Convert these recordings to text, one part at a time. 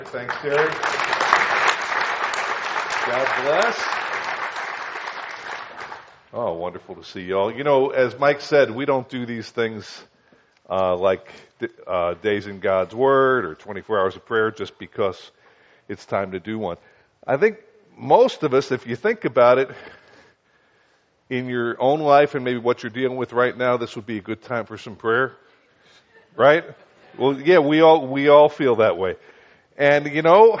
Thanks, Terry. God bless. Oh, wonderful to see you all. You know, as Mike said, we don't do these things like Days in God's Word or 24 Hours of Prayer just because it's time to do one. I think most of us, if you think about it, in your own life and maybe what you're dealing with right now, this would be a good time for some prayer, right? Well, yeah, we all feel that way. And, you know,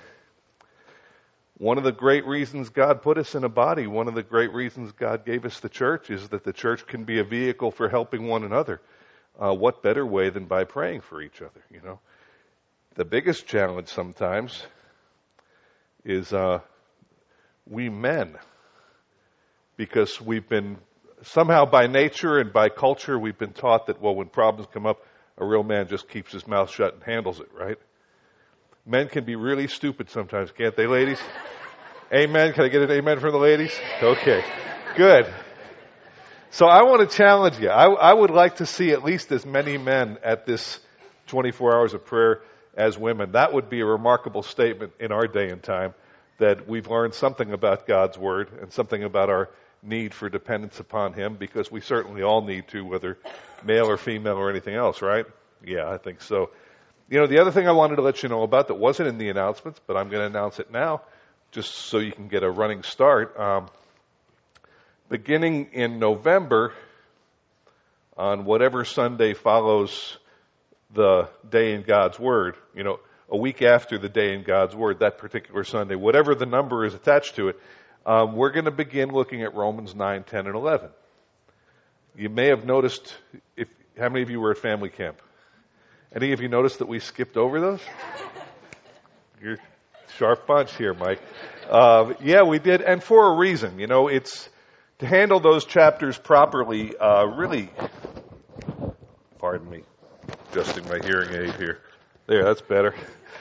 one of the great reasons God put us in a body, one of the great reasons God gave us the church is that the church can be a vehicle for helping one another. What better way than by praying for each other, you know? The biggest challenge sometimes is we men, because we've been, somehow by nature and by culture, we've been taught that, well, when problems come up, a real man just keeps his mouth shut and handles it, right? Men can be really stupid sometimes, can't they, ladies? Amen. Can I get an amen from the ladies? Okay, good. So I want to challenge you. I would like to see at least as many men at this 24 hours of prayer as women. That would be a remarkable statement in our day and time, that we've learned something about God's Word and something about our need for dependence upon Him, because we certainly all need to, whether male or female or anything else, right? Yeah, I think so. You know, the other thing I wanted to let you know about that wasn't in the announcements, but I'm going to announce it now, just so you can get a running start. Beginning in November, on whatever Sunday follows the Day in God's Word, you know, a week after the Day in God's Word, that particular Sunday, whatever the number is attached to it, we're going to begin looking at Romans 9, 10, and 11. You may have noticed, how many of you were at family camp? Any of you noticed that we skipped over those? You're a sharp bunch here, Mike. Yeah, we did, and for a reason. You know, it's to handle those chapters properly, really, pardon me, adjusting my hearing aid here. There, that's better.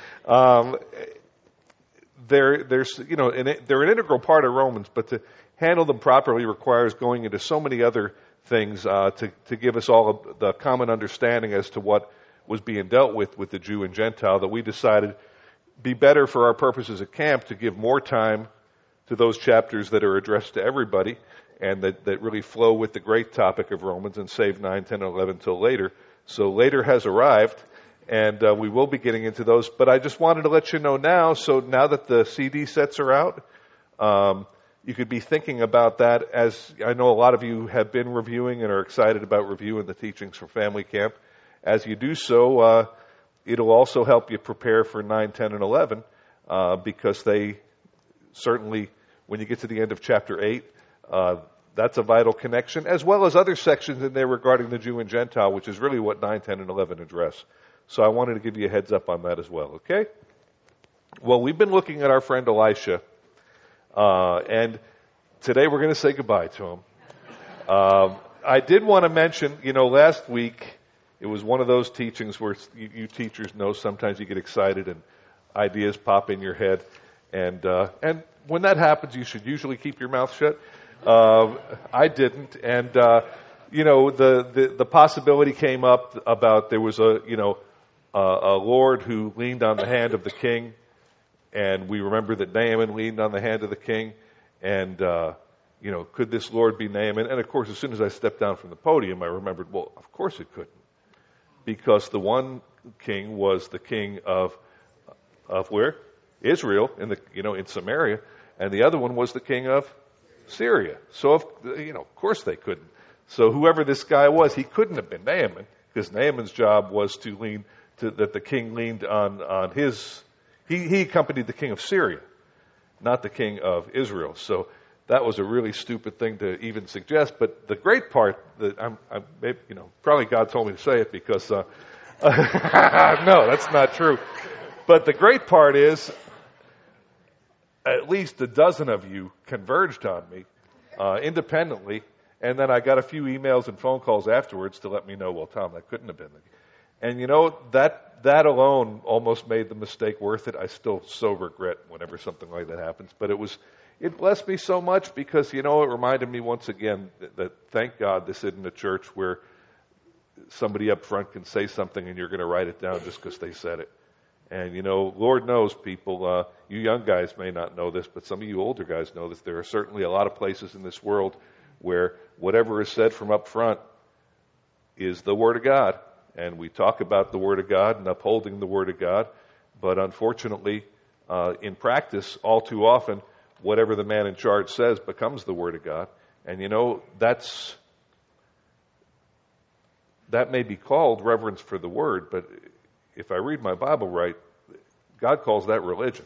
There's, you know, they're an integral part of Romans, but to handle them properly requires going into so many other things to give us all the common understanding as to what was being dealt with the Jew and Gentile, that we decided be better for our purposes at camp to give more time to those chapters that are addressed to everybody and that really flow with the great topic of Romans, and save 9, 10, and 11 till later. So later has arrived, and we will be getting into those. But I just wanted to let you know now, so now that the CD sets are out, you could be thinking about that, as I know a lot of you have been reviewing and are excited about reviewing the teachings from family camp. As you do so, it'll also help you prepare for 9, 10, and 11, because they certainly, when you get to the end of chapter 8, that's a vital connection, as well as other sections in there regarding the Jew and Gentile, which is really what 9, 10, and 11 address. So I wanted to give you a heads up on that as well, okay? Well, we've been looking at our friend Elisha, and today we're going to say goodbye to him. I did want to mention, you know, last week, it was one of those teachings where you teachers know sometimes you get excited and ideas pop in your head. And when that happens, you should usually keep your mouth shut. I didn't. And, you know, the possibility came up about there was a Lord who leaned on the hand of the king. And we remember that Naaman leaned on the hand of the king. And, you know, could this Lord be Naaman? And, of course, as soon as I stepped down from the podium, I remembered, well, of course it couldn't. Because the one king was the king of where? Israel, in Samaria, and the other one was the king of Syria. So, of course they couldn't. So whoever this guy was, he couldn't have been Naaman, because Naaman's job was that the king leaned on his. He accompanied the king of Syria, not the king of Israel. So that was a really stupid thing to even suggest. But the great part that probably God told me to say it because no, that's not true. But the great part is, at least a dozen of you converged on me independently, and then I got a few emails and phone calls afterwards to let me know, well, Tom, that couldn't have been. And you know, that alone almost made the mistake worth it. I still so regret whenever something like that happens, but it blessed me so much because, you know, it reminded me once again that thank God this isn't a church where somebody up front can say something and you're going to write it down just because they said it. And, Lord knows, people, you young guys may not know this, but some of you older guys know this. There are certainly a lot of places in this world where whatever is said from up front is the Word of God. And we talk about the Word of God and upholding the Word of God. But unfortunately, in practice, all too often, whatever the man in charge says becomes the Word of God. And, that may be called reverence for the Word, but if I read my Bible right, God calls that religion.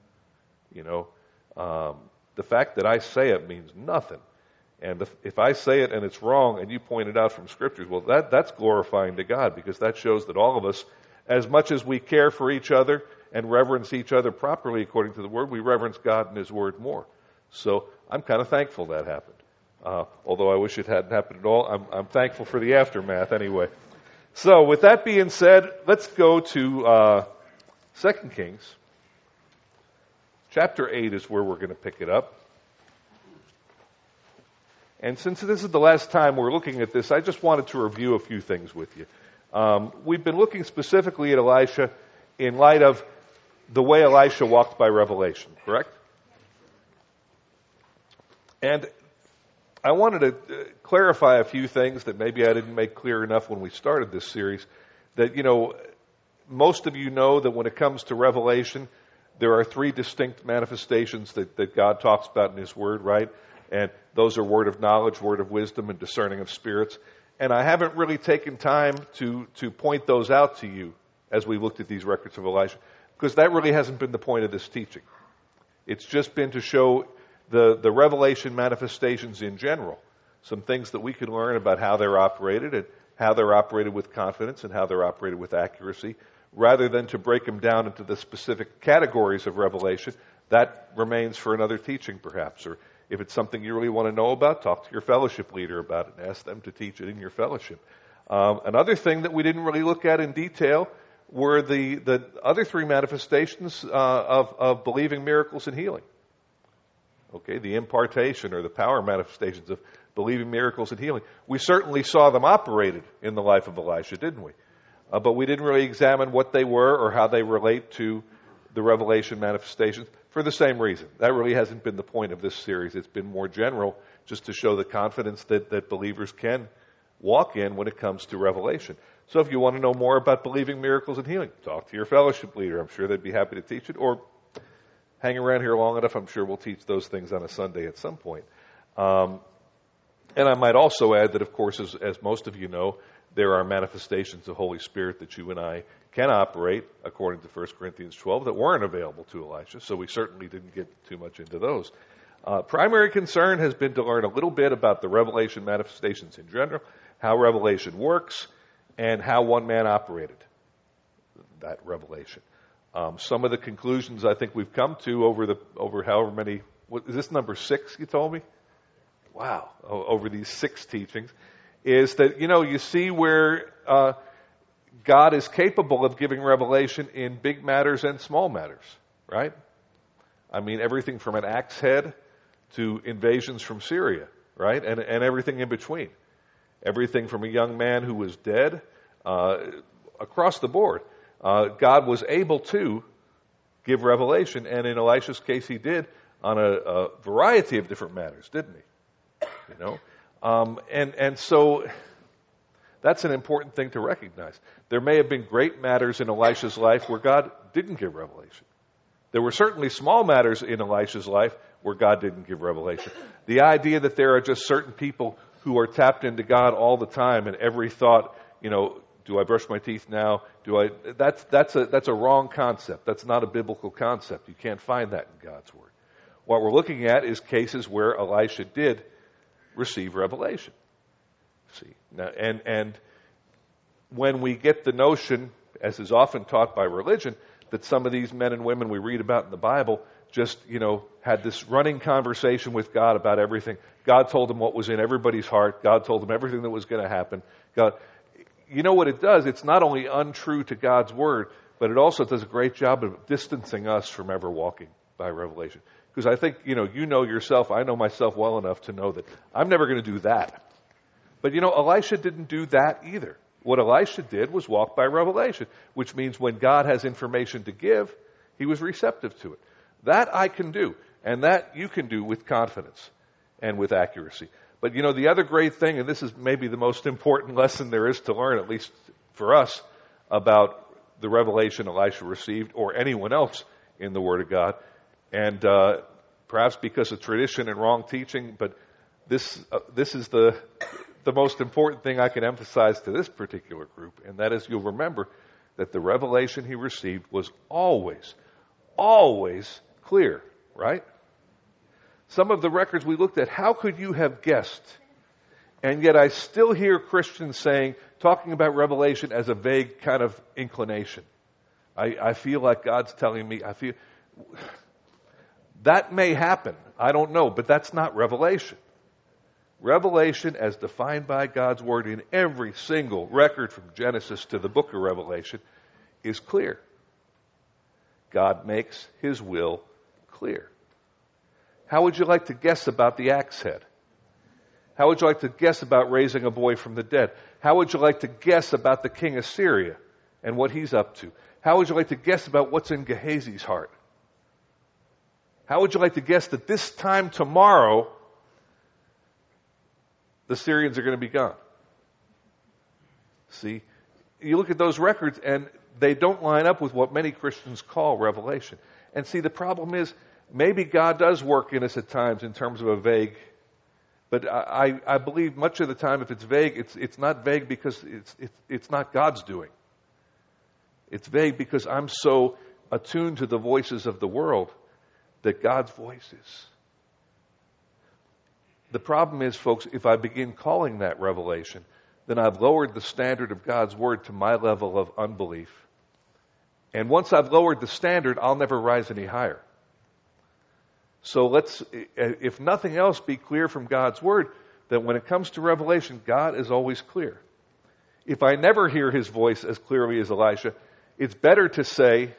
The fact that I say it means nothing. And if I say it and it's wrong and you point it out from Scriptures, well, that's glorifying to God, because that shows that all of us, as much as we care for each other and reverence each other properly according to the Word, we reverence God and His Word more. So I'm kind of thankful that happened. Although I wish it hadn't happened at all, I'm thankful for the aftermath anyway. So with that being said, let's go to 2 Kings. Chapter 8 is where we're going to pick it up. And since this is the last time we're looking at this, I just wanted to review a few things with you. We've been looking specifically at Elisha in light of the way Elisha walked by revelation, correct? And I wanted to clarify a few things that maybe I didn't make clear enough when we started this series. That, most of you know that when it comes to revelation, there are three distinct manifestations that God talks about in His Word, right? And those are word of knowledge, word of wisdom, and discerning of spirits. And I haven't really taken time to point those out to you as we looked at these records of Elisha, because that really hasn't been the point of this teaching. It's just been to show the revelation manifestations in general, some things that we can learn about how they're operated and how they're operated with confidence and how they're operated with accuracy, rather than to break them down into the specific categories of revelation. That remains for another teaching, perhaps. Or if it's something you really want to know about, talk to your fellowship leader about it and ask them to teach it in your fellowship. Another thing that we didn't really look at in detail were the other three manifestations of believing miracles and healing. Okay, the impartation or the power manifestations of believing miracles and healing. We certainly saw them operated in the life of Elisha, didn't we? But we didn't really examine what they were or how they relate to the revelation manifestations for the same reason. That really hasn't been the point of this series. It's been more general, just to show the confidence that believers can walk in when it comes to revelation. So if you want to know more about believing miracles and healing, talk to your fellowship leader. I'm sure they'd be happy to teach it. Or hang around here long enough, I'm sure we'll teach those things on a Sunday at some point. And I might also add that, of course, as most of you know, there are manifestations of Holy Spirit that you and I can operate, according to 1 Corinthians 12, that weren't available to Elisha, so we certainly didn't get too much into those. Primary concern has been to learn a little bit about the revelation manifestations in general, how revelation works, and how one man operated that revelation. Some of the conclusions I think we've come to over however many, is this number 6 you told me? Wow, over these 6 teachings, is that, you see where God is capable of giving revelation in big matters and small matters, right? I mean, everything from an axe head to invasions from Syria, right? And everything in between. Everything from a young man who was dead, across the board. God was able to give revelation, and in Elisha's case he did, on a variety of different matters, didn't he? And so that's an important thing to recognize. There may have been great matters in Elisha's life where God didn't give revelation. There were certainly small matters in Elisha's life where God didn't give revelation. The idea that there are just certain people who are tapped into God all the time, and every thought, do I brush my teeth now? That's a wrong concept. That's not a biblical concept. You can't find that in God's Word. What we're looking at is cases where Elisha did receive revelation. See, now, and when we get the notion, as is often taught by religion, that some of these men and women we read about in the Bible just, had this running conversation with God about everything. God told them what was in everybody's heart. God told them everything that was going to happen. God, you know what it does? It's not only untrue to God's Word, but it also does a great job of distancing us from ever walking by revelation. Because I think, you know yourself, I know myself well enough to know that I'm never going to do that. But, Elisha didn't do that either. What Elisha did was walk by revelation, which means when God has information to give, he was receptive to it. That I can do, and that you can do with confidence and with accuracy. But the other great thing, and this is maybe the most important lesson there is to learn, at least for us, about the revelation Elisha received, or anyone else in the Word of God, and perhaps because of tradition and wrong teaching, but this is the most important thing I can emphasize to this particular group, and that is, you'll remember that the revelation he received was always clear, right? Some of the records we looked at, how could you have guessed? And yet I still hear Christians talking about revelation as a vague kind of inclination. I feel like God's telling me, that may happen. I don't know, but that's not revelation. Revelation, as defined by God's Word in every single record from Genesis to the book of Revelation, is clear. God makes his will clear. How would you like to guess about the axe head? How would you like to guess about raising a boy from the dead? How would you like to guess about the king of Syria and what he's up to? How would you like to guess about what's in Gehazi's heart? How would you like to guess that this time tomorrow, the Syrians are going to be gone? See, you look at those records and they don't line up with what many Christians call revelation. And see, the problem is, maybe God does work in us at times in terms of a vague, but I believe much of the time if it's vague, it's not vague because it's not God's doing. It's vague because I'm so attuned to the voices of the world that God's voice is. The problem is, folks, if I begin calling that revelation, then I've lowered the standard of God's Word to my level of unbelief. And once I've lowered the standard, I'll never rise any higher. So let's, if nothing else, be clear from God's Word that when it comes to revelation, God is always clear. If I never hear his voice as clearly as Elisha, it's better to say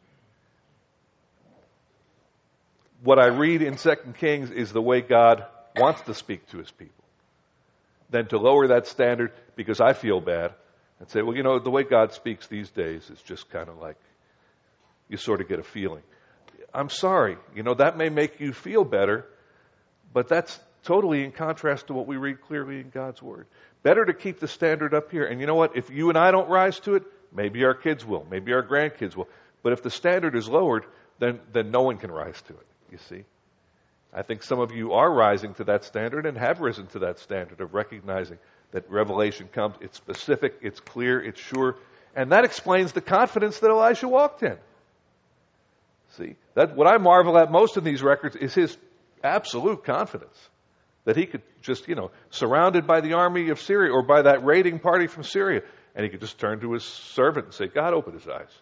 what I read in 2 Kings is the way God wants to speak to his people than to lower that standard because I feel bad and say, well, the way God speaks these days is just kind of like you sort of get a feeling. I'm sorry, that may make you feel better, but that's totally in contrast to what we read clearly in God's Word. Better to keep the standard up here. And you know what? If you and I don't rise to it, maybe our kids will, maybe our grandkids will. But if the standard is lowered, then no one can rise to it, you see. I think some of you are rising to that standard and have risen to that standard of recognizing that revelation comes, it's specific, it's clear, it's sure. And that explains the confidence that Elisha walked in. See, that what I marvel at most in these records is his absolute confidence that he could just, surrounded by the army of Syria or by that raiding party from Syria, and he could just turn to his servant and say, God, open his eyes.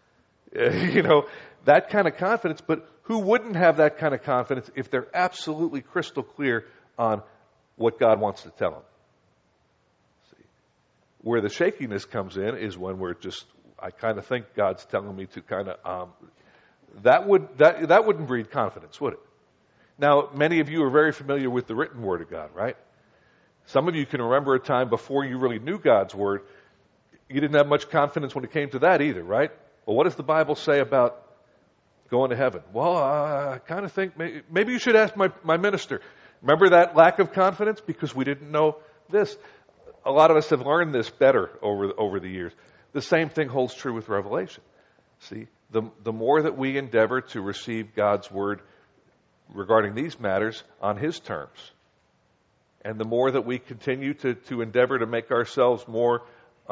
That kind of confidence. But who wouldn't have that kind of confidence if they're absolutely crystal clear on what God wants to tell them? See, where the shakiness comes in is when I kind of think God's telling me to kind of, that wouldn't breed confidence, would it? Now, many of you are very familiar with the written Word of God, right? Some of you can remember a time before you really knew God's Word, you didn't have much confidence when it came to that either, right? Well, what does the Bible say about going to heaven? Well, I kind of think maybe you should ask my minister. Remember that lack of confidence? Because we didn't know this. A lot of us have learned this better over the years. The same thing holds true with Revelation. See, the more that we endeavor to receive God's Word regarding these matters on his terms, and the more that we continue to endeavor to make ourselves more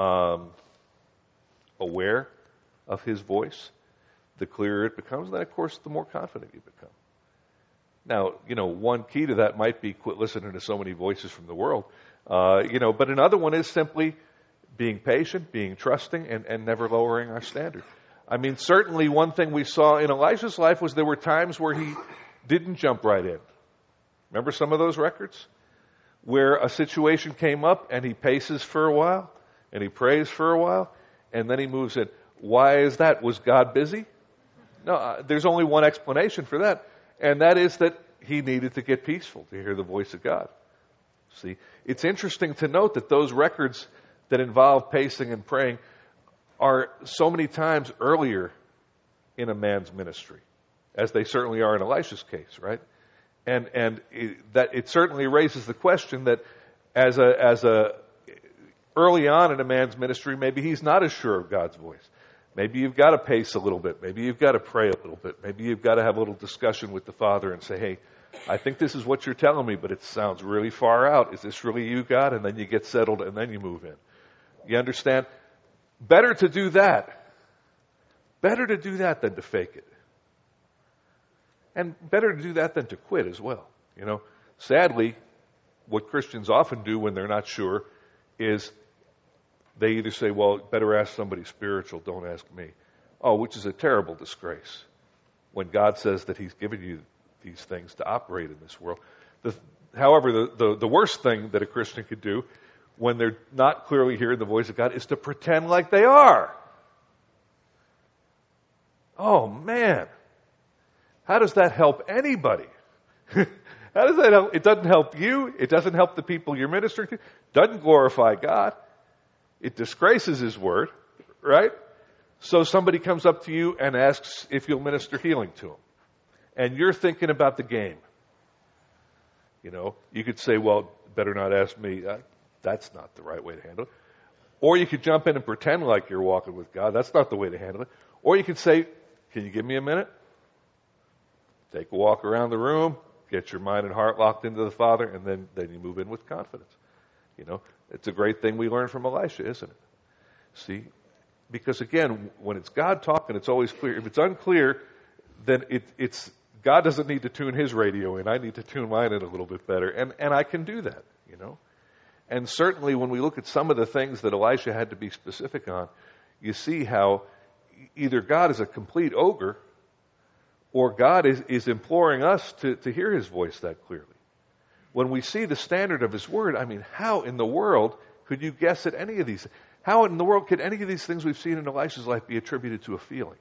aware of his voice, the clearer it becomes, and then, of course, the more confident you become. Now, one key to that might be quit listening to so many voices from the world, but another one is simply being patient, being trusting, and never lowering our standard. I mean, certainly one thing we saw in Elisha's life was there were times where he didn't jump right in. Remember some of those records? Where a situation came up and he paces for a while and he prays for a while and then he moves in. Why is that? Was God busy? No, there's only one explanation for that, and that is that he needed to get peaceful to hear the voice of God. See, it's interesting to note that those records that involve pacing and praying are so many times earlier in a man's ministry, as they certainly are in Elisha's case, right? And it certainly raises the question that as a early on in a man's ministry, maybe he's not as sure of God's voice. Maybe you've got to pace a little bit. Maybe you've got to pray a little bit. Maybe you've got to have a little discussion with the Father and say, hey, I think this is what you're telling me, but it sounds really far out. Is this really you, God? And then you get settled and then you move in. You understand? Better to do that. Better to do that than to fake it. And better to do that than to quit as well. You know, sadly, what Christians often do when they're not sure is they either say, well, better ask somebody spiritual, don't ask me. Oh, which is a terrible disgrace when God says that he's given you these things to operate in this world. However, the worst thing that a Christian could do when they're not clearly hearing the voice of God is to pretend like they are. Oh, man. How does that help anybody? How does that help? It doesn't help you. It doesn't help the people you're ministering to. It doesn't glorify God. It disgraces his word, right? So somebody comes up to you and asks if you'll minister healing to them. And you're thinking about the game. You know, you could say, well, better not ask me. That's not the right way to handle it. Or you could jump in and pretend like you're walking with God. That's not the way to handle it. Or you could say, can you give me a minute? Take a walk around the room, get your mind and heart locked into the Father, and then you move in with confidence. You know, it's a great thing we learn from Elisha, isn't it? See? Because again, when it's God talking, it's always clear. If it's unclear, then it's God doesn't need to tune his radio in. I need to tune mine in a little bit better. And I can do that, you know. And certainly when we look at some of the things that Elisha had to be specific on, you see how either God is a complete ogre or God is imploring us to hear his voice that clearly. When we see the standard of his word, I mean, how in the world could you guess at any of these? How in the world could any of these things we've seen in Elisha's life be attributed to a feeling?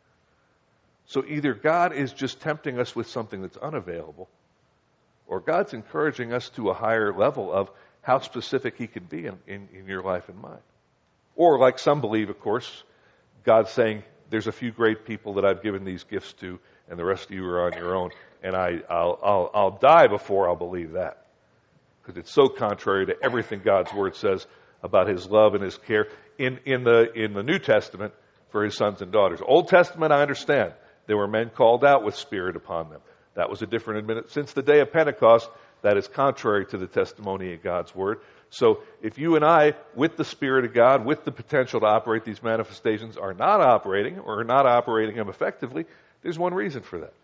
So either God is just tempting us with something that's unavailable, or God's encouraging us to a higher level of how specific he can be in your life and mine. Or like some believe, of course, God's saying, there's a few great people that I've given these gifts to, and the rest of you are on your own, and I'll die before I'll believe that. Because it's so contrary to everything God's word says about his love and his care in the New Testament for his sons and daughters. Old Testament, I understand. There were men called out with Spirit upon them. That was a different administration. Since the day of Pentecost, that is contrary to the testimony of God's word. So if you and I, with the Spirit of God, with the potential to operate these manifestations, are not operating or are not operating them effectively, there's one reason for that.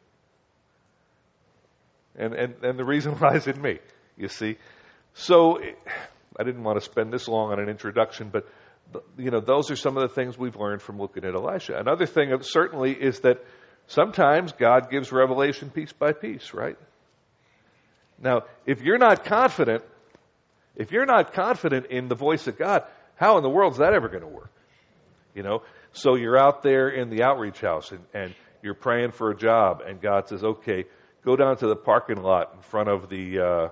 And the reason lies in me, you see. So I didn't want to spend this long on an introduction, but you know, those are some of the things we've learned from looking at Elisha. Another thing certainly is that sometimes God gives revelation piece by piece, right? Now, if you're not confident in the voice of God, how in the world is that ever going to work? You know, so you're out there in the outreach house and you're praying for a job, and God says, okay, go down to the parking lot in front of the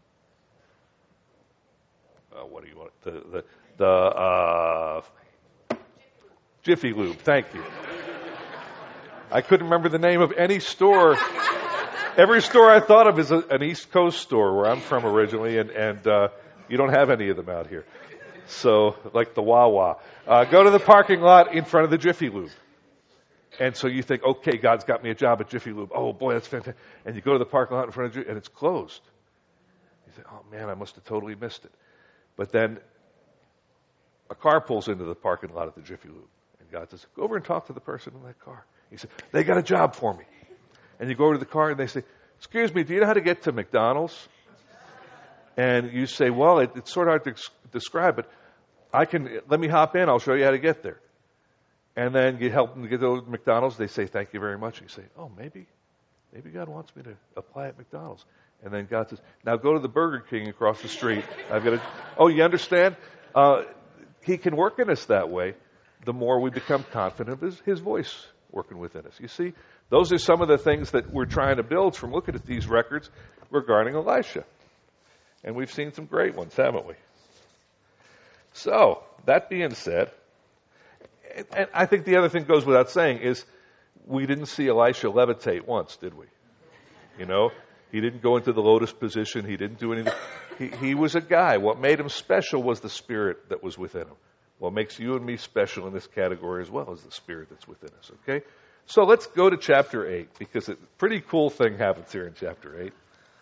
what do you want? The Jiffy Lube. Thank you. I couldn't remember the name of any store. Every store I thought of is an East Coast store where I'm from originally, and you don't have any of them out here. So, like the Wawa. Go to the parking lot in front of the Jiffy Lube. And so you think, okay, God's got me a job at Jiffy Lube. Oh, boy, that's fantastic. And you go to the parking lot in front of Jiffy, and it's closed. You think, oh, man, I must have totally missed it. But then a car pulls into the parking lot at the Jiffy Lube. And God says, go over and talk to the person in that car. He said, they got a job for me. And you go over to the car, and they say, excuse me, do you know how to get to McDonald's? And you say, well, it's sort of hard to describe, but let me hop in, I'll show you how to get there. And then you help them to get to McDonald's. They say, thank you very much. And you say, oh, maybe God wants me to apply at McDonald's. And then God says, now go to the Burger King across the street. Oh, you understand? He can work in us that way the more we become confident of his voice working within us. You see, those are some of the things that we're trying to build from looking at these records regarding Elisha. And we've seen some great ones, haven't we? So, that being said, and I think the other thing goes without saying is we didn't see Elisha levitate once, did we? You know, he didn't go into the lotus position. He didn't do anything. He was a guy. What made him special was the spirit that was within him. What makes you and me special in this category as well is the spirit that's within us, okay? So let's go to chapter 8, because a pretty cool thing happens here in chapter 8.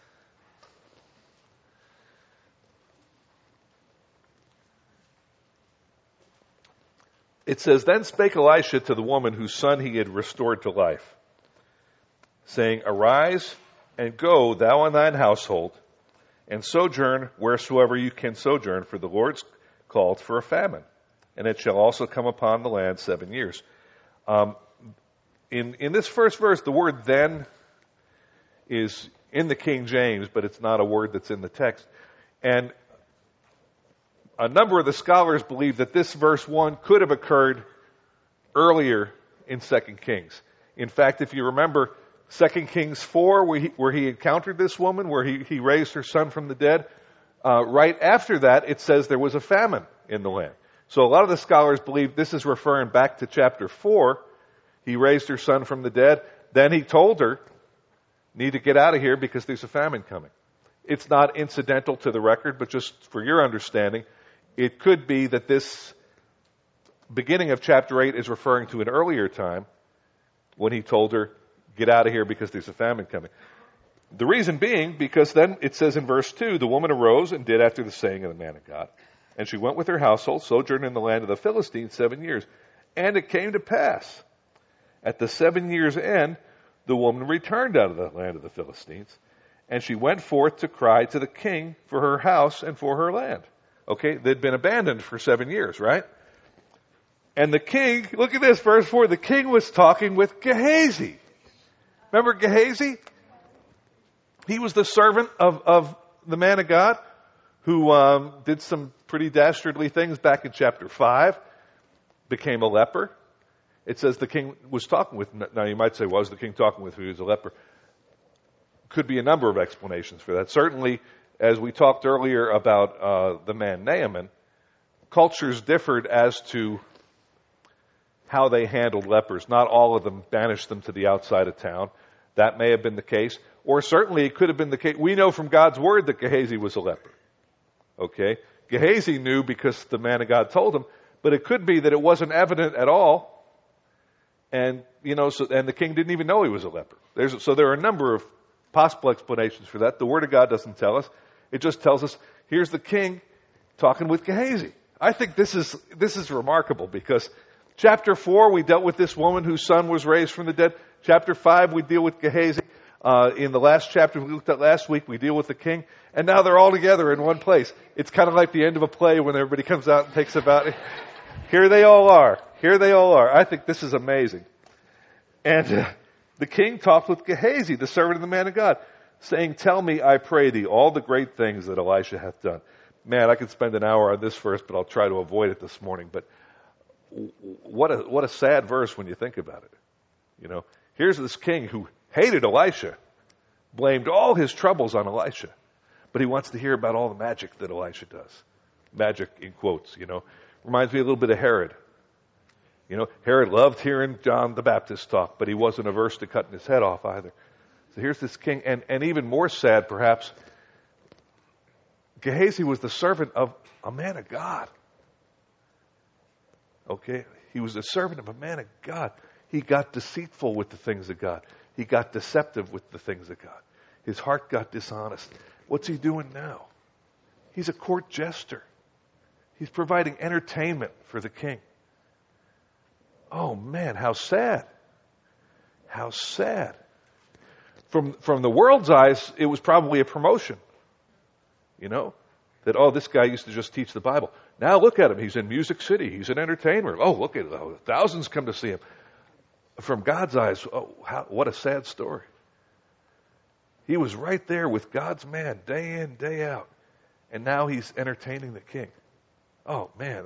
It says, Then spake Elisha to the woman whose son he had restored to life, saying, Arise and go, thou and thine household, and sojourn wheresoever you can sojourn, for the Lord's called for a famine, and it shall also come upon the land 7 years. In this first verse, the word then is in the King James, but it's not a word that's in the text. And a number of the scholars believe that this verse 1 could have occurred earlier in 2 Kings. In fact, if you remember 2 Kings 4, where he encountered this woman, where he raised her son from the dead, right after that, it says there was a famine in the land. So a lot of the scholars believe this is referring back to chapter 4. He raised her son from the dead. Then he told her, need to get out of here because there's a famine coming. It's not incidental to the record, but just for your understanding, it could be that this beginning of chapter 8 is referring to an earlier time when he told her, get out of here because there's a famine coming. The reason being, because then it says in verse 2, the woman arose and did after the saying of the man of God. And she went with her household, sojourned in the land of the Philistines 7 years. And it came to pass, at the 7 years' end, the woman returned out of the land of the Philistines, and she went forth to cry to the king for her house and for her land. Okay, they'd been abandoned for 7 years, right? And the king, look at this, verse 4, the king was talking with Gehazi. Remember Gehazi? He was the servant of the man of God who did some pretty dastardly things back in chapter 5, became a leper. It says the king was talking with, now you might say, was the king talking with who he was a leper? Could be a number of explanations for that. Certainly, as we talked earlier about the man Naaman, cultures differed as to how they handled lepers. Not all of them banished them to the outside of town. That may have been the case. Or certainly it could have been the case. We know from God's word that Gehazi was a leper. Okay? Gehazi knew because the man of God told him, but it could be that it wasn't evident at all. And, and the king didn't even know he was a leper. So there are a number of possible explanations for that. The word of God doesn't tell us. It just tells us, here's the king talking with Gehazi. I think this is remarkable because chapter 4, we dealt with this woman whose son was raised from the dead. Chapter 5, we deal with Gehazi. In the last chapter we looked at last week, we deal with the king. And now they're all together in one place. It's kind of like the end of a play when everybody comes out and takes about it. Here they all are. Here they all are. I think this is amazing. And the king talked with Gehazi, the servant of the man of God, saying, Tell me, I pray thee, all the great things that Elisha hath done. Man, I could spend an hour on this verse, but I'll try to avoid it this morning. But what a sad verse when you think about it. Here's this king who hated Elisha, blamed all his troubles on Elisha, but he wants to hear about all the magic that Elisha does. Magic in quotes, Reminds me a little bit of Herod. Herod loved hearing John the Baptist talk, but he wasn't averse to cutting his head off either. So here's this king, and even more sad perhaps, Gehazi was the servant of a man of God. Okay? He was a servant of a man of God. He got deceitful with the things of God. He got deceptive with the things of God. His heart got dishonest. What's he doing now? He's a court jester. He's providing entertainment for the king. Oh man, how sad. How sad. From the world's eyes, it was probably a promotion. That, this guy used to just teach the Bible. Now look at him. He's in Music City. He's an entertainer. Oh, look at him. Thousands come to see him. From God's eyes, what a sad story. He was right there with God's man day in, day out. And now he's entertaining the king. Oh man,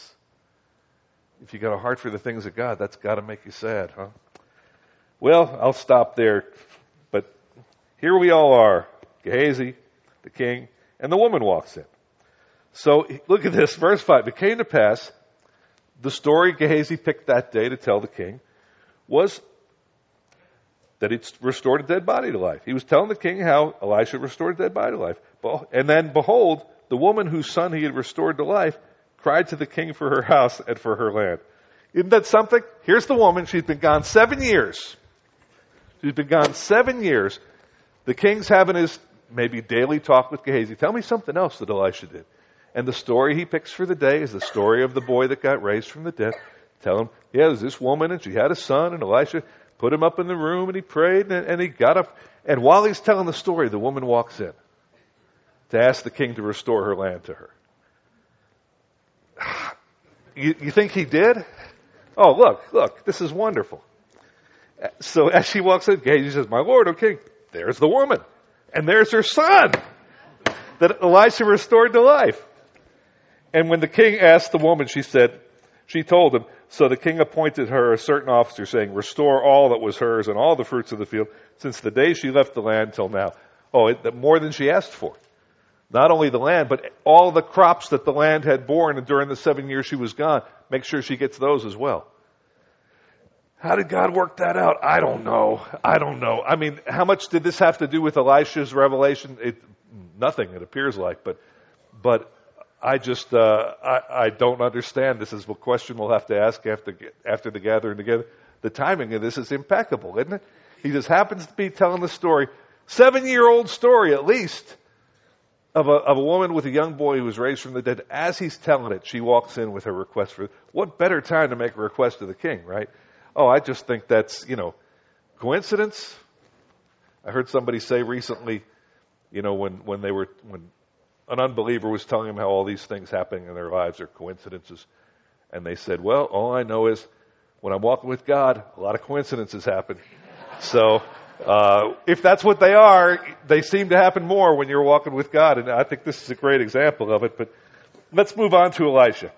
if you got a heart for the things of God, that's got to make you sad, huh? Well, I'll stop there. But here we all are. Gehazi, the king, and the woman walks in. So look at this, verse 5. It came to pass, the story Gehazi picked that day to tell the king was that he restored a dead body to life. He was telling the king how Elisha restored a dead body to life. And then, behold, the woman whose son he had restored to life cried to the king for her house and for her land. Isn't that something? Here's the woman. She's been gone 7 years. She's been gone 7 years. The king's having his maybe daily talk with Gehazi. Tell me something else that Elisha did. And the story he picks for the day is the story of the boy that got raised from the dead. Tell him, yeah, there's this woman and she had a son, and Elisha put him up in the room and he prayed and he got up. And while he's telling the story, the woman walks in to ask the king to restore her land to her. You think he did? Oh, look, this is wonderful. So as she walks in, Gehazi says, my lord, O king, there's the woman. And there's her son that Elisha restored to life. And when the king asked the woman, she told him, so the king appointed her a certain officer, saying, restore all that was hers and all the fruits of the field, since the day she left the land till now. Oh, more than she asked for. Not only the land, but all the crops that the land had borne during the 7 years she was gone. Make sure she gets those as well. How did God work that out? I don't know. I mean, how much did this have to do with Elisha's revelation? Nothing, it appears like. But I just, I don't understand. This is a question we'll have to ask after the gathering together. The timing of this is impeccable, isn't it? He just happens to be telling the story, 7-year-old story at least, of a woman with a young boy who was raised from the dead. As he's telling it, she walks in with her request for, what better time to make a request to the king, right? Oh, I just think that's, coincidence. I heard somebody say recently, when an unbeliever was telling them how all these things happening in their lives are coincidences. And they said, well, all I know is when I'm walking with God, a lot of coincidences happen. So, if that's what they are, they seem to happen more when you're walking with God. And I think this is a great example of it. But let's move on to Elisha.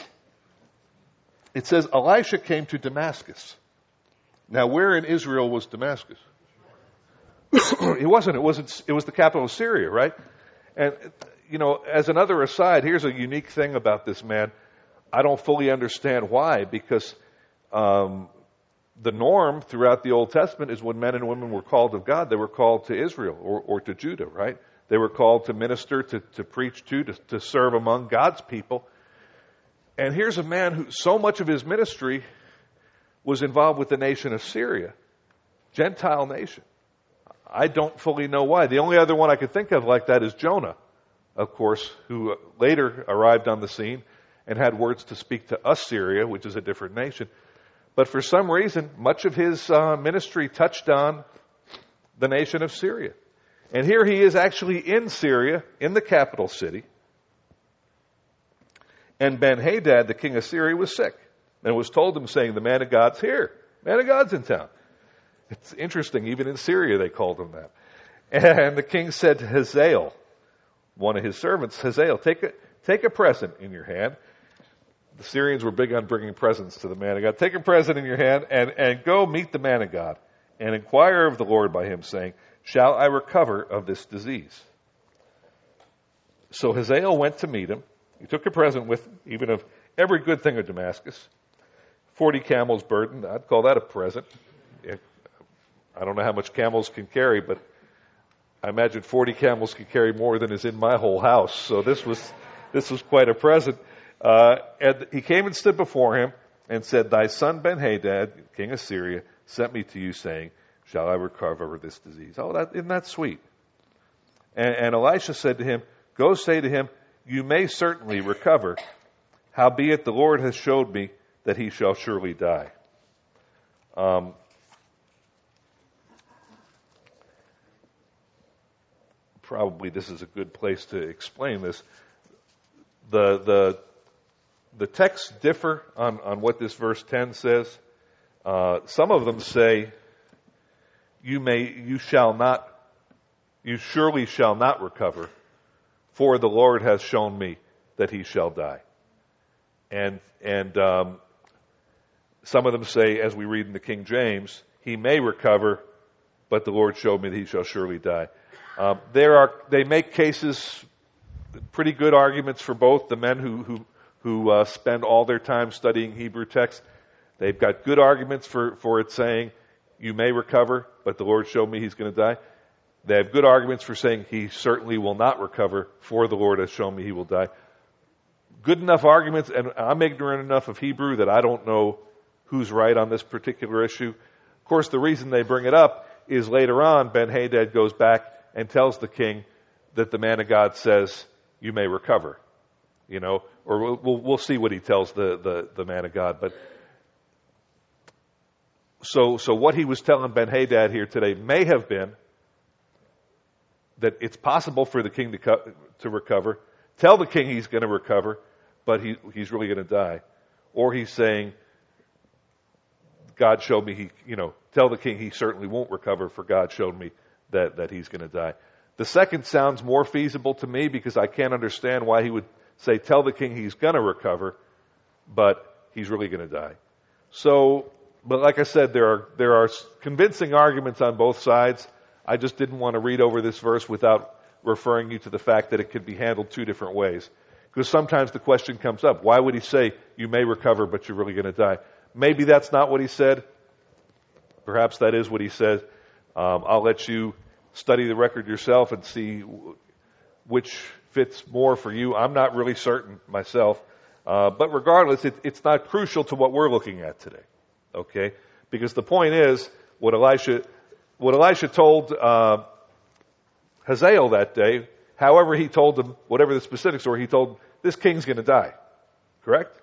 It says, Elisha came to Damascus. Now, where in Israel was Damascus? It wasn't. It was the capital of Syria, right? And, as another aside, here's a unique thing about this man. I don't fully understand why, because the norm throughout the Old Testament is when men and women were called of God, they were called to Israel or to Judah, right? They were called to minister, to preach to serve among God's people. And here's a man who so much of his ministry was involved with the nation of Syria, Gentile nation. I don't fully know why. The only other one I could think of like that is Jonah, of course, who later arrived on the scene and had words to speak to Assyria, which is a different nation. But for some reason, much of his ministry touched on the nation of Syria. And here he is actually in Syria, in the capital city. And Ben-Hadad, the king of Syria, was sick. And it was told him, saying, the man of God's here. Man of God's in town. It's interesting, even in Syria they called him that. And the king said to Hazael, one of his servants, Hazael, take a present in your hand. The Syrians were big on bringing presents to the man of God. Take a present in your hand and go meet the man of God and inquire of the Lord by him, saying, shall I recover of this disease? So Hazael went to meet him. He took a present with him, even of every good thing of Damascus. 40 camels burdened. I'd call that a present. I don't know how much camels can carry, but I imagine 40 camels can carry more than is in my whole house. So this was quite a present. And he came and stood before him and said, thy son Ben-Hadad, king of Syria, sent me to you, saying, shall I recover this disease? Oh, isn't that sweet? And Elisha said to him, go say to him, you may certainly recover. Howbeit the Lord has showed me that he shall surely die. Probably this is a good place to explain this. The texts differ on what this verse 10 says. Some of them say, you surely shall not recover, for the Lord has shown me that he shall die. And some of them say, as we read in the King James, he may recover, but the Lord showed me that he shall surely die. They make cases pretty good arguments for both. The men who spend all their time studying Hebrew text, they've got good arguments for it saying, you may recover, but the Lord showed me he's going to die. They have good arguments for saying he certainly will not recover, for the Lord has shown me he will die. Good enough arguments, and I'm ignorant enough of Hebrew that I don't know who's right on this particular issue. Of course, the reason they bring it up is later on, Ben-Hadad goes back and tells the king that the man of God says, you may recover. Or we'll see what he tells the man of God. But so what he was telling Ben-Hadad here today may have been that it's possible for the king to recover. Tell the king he's going to recover, but he's really going to die. Or he's saying, God showed me tell the king he certainly won't recover, for God showed me that he's going to die. The second sounds more feasible to me, because I can't understand why he would say, tell the king he's going to recover, but he's really going to die. So, but like I said, there are convincing arguments on both sides. I just didn't want to read over this verse without referring you to the fact that it could be handled two different ways. Because sometimes the question comes up, why would he say, you may recover, but you're really going to die? Maybe that's not what he said. Perhaps that is what he said. I'll let you study the record yourself and see which fits more for you. I'm not really certain myself. But regardless, it's not crucial to what we're looking at today. Okay? Because the point is, what Elisha told Hazael that day, however he told him, whatever the specifics were, he told him, this king's going to die. Correct?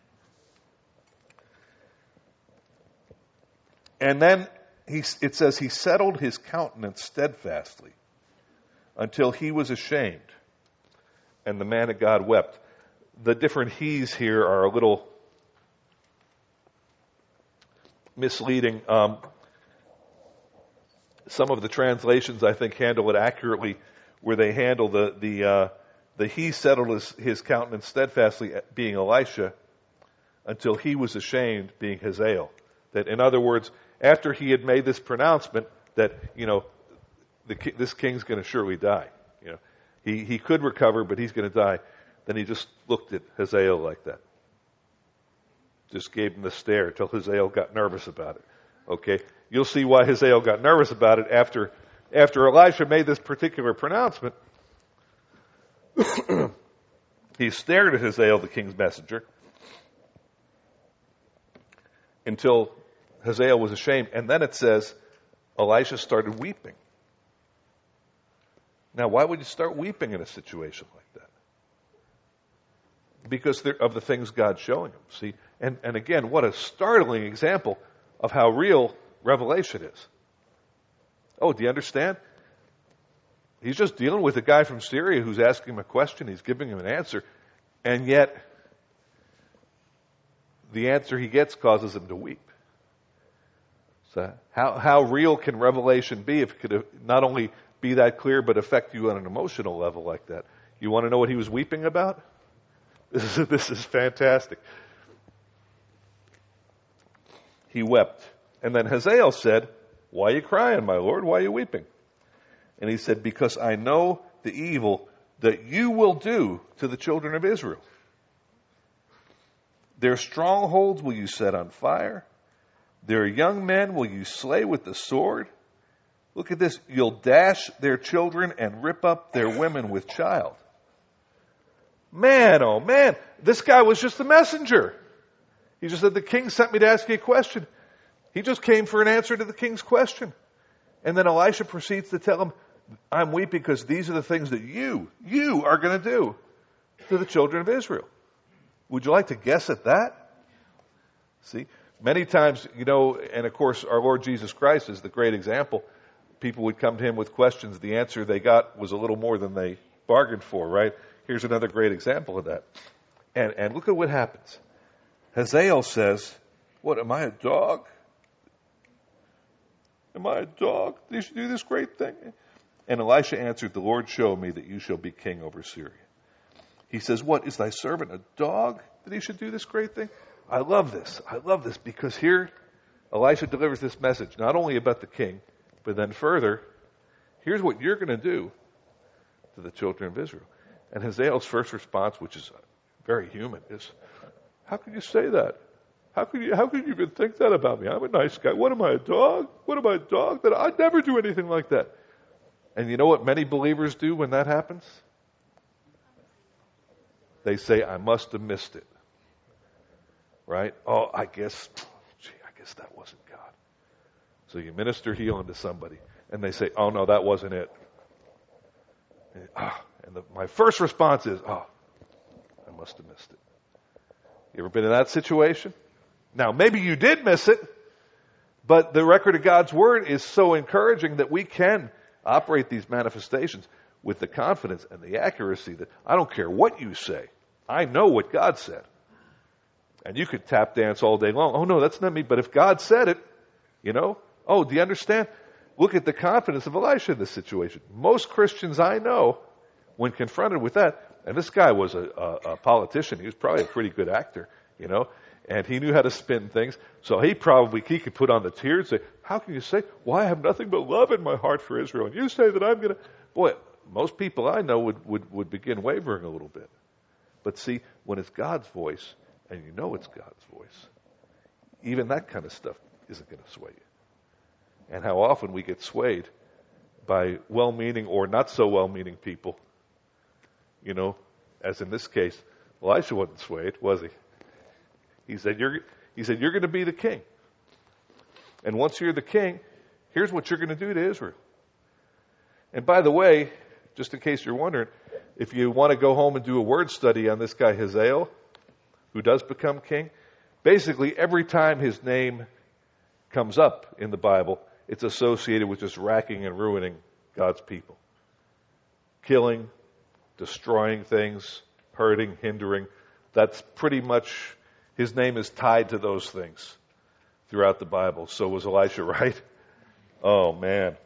And then it says he settled his countenance steadfastly until he was ashamed, and the man of God wept. The different he's here are a little misleading. Some of the translations, I think, handle it accurately, where they handle the he settled his countenance steadfastly, being Elisha, until he was ashamed, being Hazael. That, in other words, after he had made this pronouncement that, this king's going to surely die. He could recover, but he's going to die. Then he just looked at Hazael like that. Just gave him the stare until Hazael got nervous about it. Okay? You'll see why Hazael got nervous about it after Elisha made this particular pronouncement. He stared at Hazael, the king's messenger, until Hazael was ashamed. And then it says, Elisha started weeping. Now, why would you start weeping in a situation like that? Because of the things God's showing him. See? And again, what a startling example of how real revelation is. Oh, do you understand? He's just dealing with a guy from Syria who's asking him a question. He's giving him an answer. And yet, the answer he gets causes him to weep. So how real can revelation be if it could not only be that clear but affect you on an emotional level like that? You want to know what he was weeping about? This is fantastic. He wept. And then Hazael said, why are you crying, my lord? Why are you weeping? And he said, because I know the evil that you will do to the children of Israel. Their strongholds will you set on fire. Their young men will you slay with the sword. Look at this. You'll dash their children and rip up their women with child. Man, oh man, this guy was just a messenger. He just said, the king sent me to ask you a question. He just came for an answer to the king's question. And then Elisha proceeds to tell him, I'm weeping because these are the things that you are going to do to the children of Israel. Would you like to guess at that? See, many times, and of course our Lord Jesus Christ is the great example. People would come to him with questions. The answer they got was a little more than they bargained for, right? Here's another great example of that. And look at what happens. Hazael says, what, am I a dog? Am I a dog that you should do this great thing? And Elisha answered, the Lord showed me that you shall be king over Syria. He says, what, is thy servant a dog that he should do this great thing? I love this. I love this because here Elisha delivers this message, not only about the king, but then further, here's what you're going to do to the children of Israel. And Hazael's first response, which is very human, is, how can you say that? How can you even think that about me? I'm a nice guy. What am I, a dog? What am I, a dog? That I'd never do anything like that. And you know what many believers do when that happens? They say, I must have missed it. Right? Oh, I guess that wasn't God. So you minister healing to somebody, and they say, oh no, that wasn't it. And my first response is, I must have missed it. You ever been in that situation? Now, maybe you did miss it, but the record of God's Word is so encouraging that we can operate these manifestations with the confidence and the accuracy that I don't care what you say. I know what God said. And you could tap dance all day long. Oh no, that's not me. But if God said it, do you understand? Look at the confidence of Elisha in this situation. Most Christians I know, when confronted with that, and this guy was a politician. He was probably a pretty good actor, and he knew how to spin things. So he could put on the tears and say, how can you say, well, I have nothing but love in my heart for Israel. And you say that I'm going to, boy, most people I know would begin wavering a little bit. But see, when it's God's voice, and you know it's God's voice, even that kind of stuff isn't going to sway you. And how often we get swayed by well-meaning or not so well-meaning people. As in this case, Elisha wasn't swayed, was he? He said, you're going to be the king. And once you're the king, here's what you're going to do to Israel. And by the way, just in case you're wondering, if you want to go home and do a word study on this guy Hazael, who does become king, basically every time his name comes up in the Bible, it's associated with just racking and ruining God's people. Killing, destroying things, hurting, hindering. That's pretty much, his name is tied to those things throughout the Bible. So was Elisha, right? Oh, man.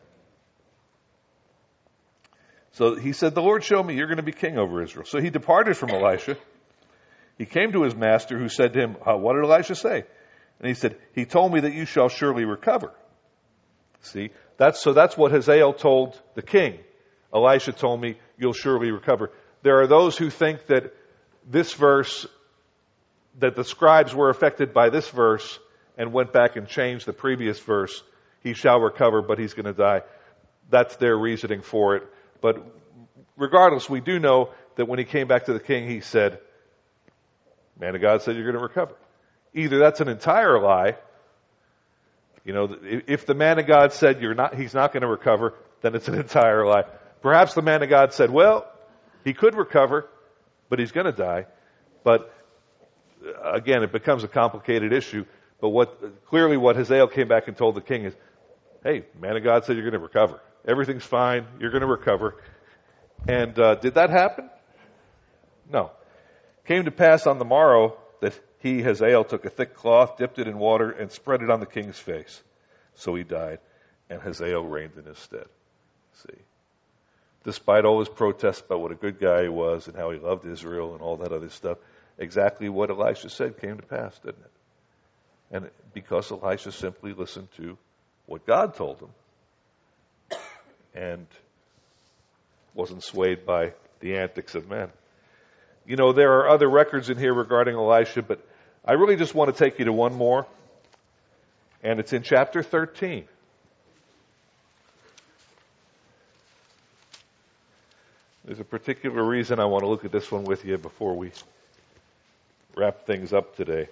So he said, the Lord showed me you're going to be king over Israel. So he departed from Elisha. He came to his master, who said to him, what did Elisha say? And he said, he told me that you shall surely recover. See, that's what Hazael told the king. Elisha told me, you'll surely recover. There are those who think that this verse, that the scribes were affected by this verse and went back and changed the previous verse. He shall recover, but he's going to die. That's their reasoning for it. But regardless, we do know that when he came back to the king, he said, man of God said you're going to recover. Either that's an entire lie. If the man of God said he's not going to recover, then it's an entire lie. Perhaps the man of God said, well, he could recover, but he's going to die. But again, it becomes a complicated issue. But what Hazael came back and told the king is, hey, man of God said you're going to recover. Everything's fine. You're going to recover. And did that happen? No. Came to pass on the morrow that he, Hazael, took a thick cloth, dipped it in water, and spread it on the king's face. So he died, and Hazael reigned in his stead. See? Despite all his protests about what a good guy he was and how he loved Israel and all that other stuff, exactly what Elisha said came to pass, didn't it? And because Elisha simply listened to what God told him and wasn't swayed by the antics of men. There are other records in here regarding Elisha, but I really just want to take you to one more. And it's in chapter 13. There's a particular reason I want to look at this one with you before we wrap things up today.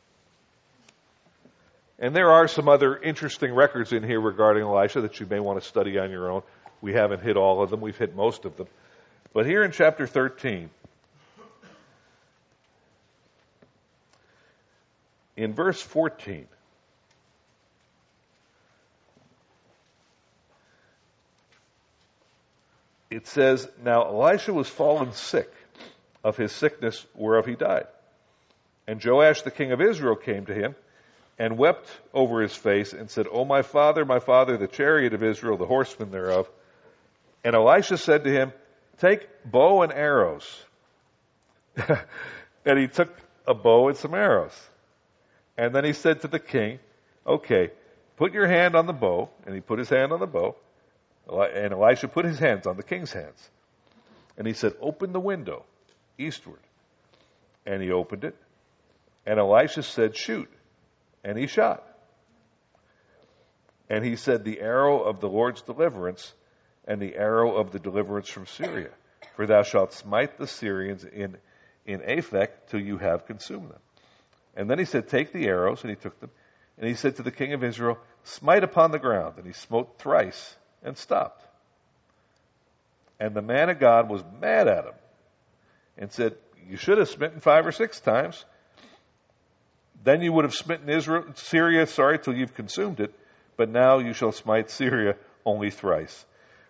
And there are some other interesting records in here regarding Elisha that you may want to study on your own. We haven't hit all of them. We've hit most of them. But here in chapter 13, in verse 14, it says, now Elisha was fallen sick of his sickness whereof he died. And Joash the king of Israel came to him and wept over his face and said, O my father, the chariot of Israel, the horsemen thereof. And Elisha said to him, take bow and arrows. And he took a bow and some arrows. And then he said to the king, okay, put your hand on the bow. And he put his hand on the bow. And Elisha put his hands on the king's hands. And he said, open the window eastward. And he opened it. And Elisha said, shoot. And he shot. And he said, the arrow of the Lord's deliverance and the arrow of the deliverance from Syria. For thou shalt smite the Syrians in Aphek till you have consumed them. And then he said, take the arrows. And he took them. And he said to the king of Israel, smite upon the ground. And he smote thrice and stopped. And the man of God was mad at him and said, you should have smitten 5 or 6 times. Then you would have smitten Syria till you've consumed it. But now you shall smite Syria only thrice.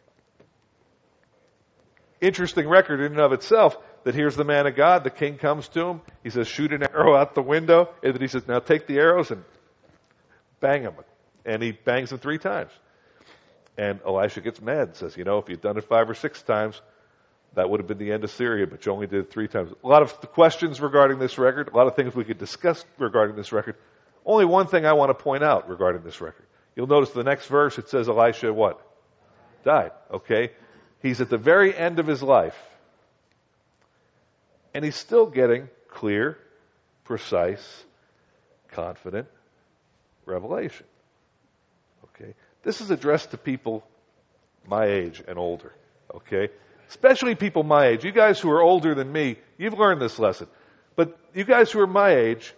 Interesting record in and of itself, that here's the man of God. The king comes to him. He says, shoot an arrow out the window. And then he says, now take the arrows and bang them. And he bangs them 3 times. And Elisha gets mad and says, if you'd done it 5 or 6 times, that would have been the end of Syria, but you only did it 3 times. A lot of questions regarding this record, a lot of things we could discuss regarding this record. Only one thing I want to point out regarding this record. You'll notice the next verse, it says Elisha what? Died, okay? He's at the very end of his life. And he's still getting clear, precise, confident revelation. Okay? This is addressed to people my age and older. Okay? Especially people my age. You guys who are older than me, you've learned this lesson. But you guys who are my age,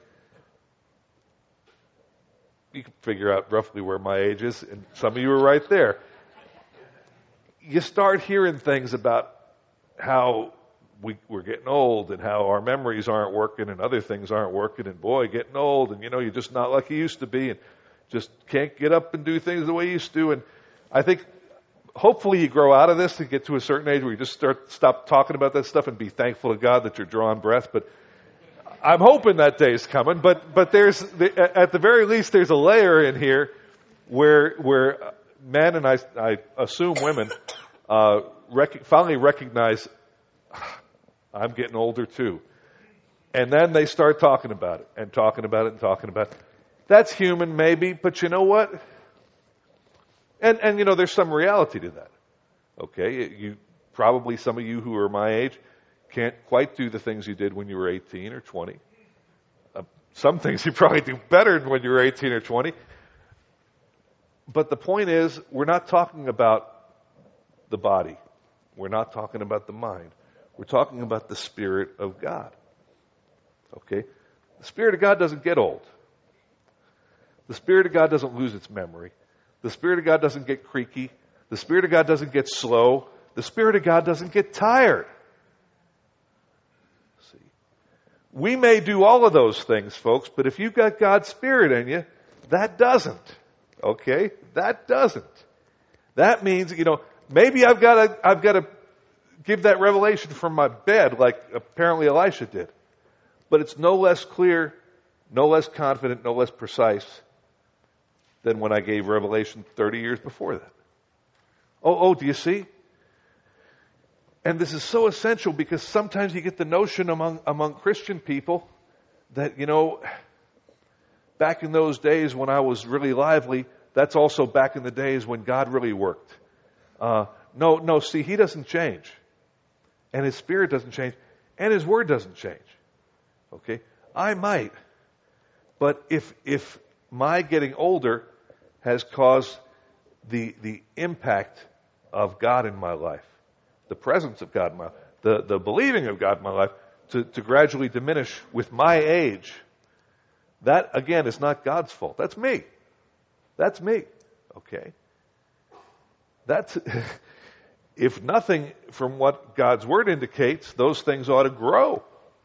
you can figure out roughly where my age is, and some of you are right there. You start hearing things about how we're getting old and how our memories aren't working and other things aren't working, and boy, getting old, and you're just not like you used to be, and just can't get up and do things the way you used to. And I think hopefully you grow out of this and get to a certain age where you just stop talking about that stuff and be thankful to God that you're drawing breath. But I'm hoping that day is coming. But there's, at the very least, there's a layer in here where men, and I assume women, finally recognize, I'm getting older too. And then they start talking about it and talking about it and talking about it. That's human, maybe, but you know what? And there's some reality to that. Okay, probably some of you who are my age can't quite do the things you did when you were 18 or 20. Some things you probably do better than when you were 18 or 20. But the point is, we're not talking about the body. We're not talking about the mind. We're talking about the Spirit of God. Okay? The Spirit of God doesn't get old. The Spirit of God doesn't lose its memory. The Spirit of God doesn't get creaky. The Spirit of God doesn't get slow. The Spirit of God doesn't get tired. See, we may do all of those things, folks, but if you've got God's Spirit in you, that doesn't. Okay? That doesn't. That means, maybe I've got to give that revelation from my bed like apparently Elisha did. But it's no less clear, no less confident, no less precise than when I gave revelation 30 years before that. Oh, do you see? And this is so essential because sometimes you get the notion among Christian people that, back in those days when I was really lively, that's also back in the days when God really worked. No, see, He doesn't change. And His Spirit doesn't change. And His Word doesn't change. Okay? I might. But if my getting older has caused the impact of God in my life, the presence of God in my life, the believing of God in my life to gradually diminish with my age, that, again, is not God's fault. That's me. That's me. Okay? That's, if nothing from what God's Word indicates, those things ought to grow.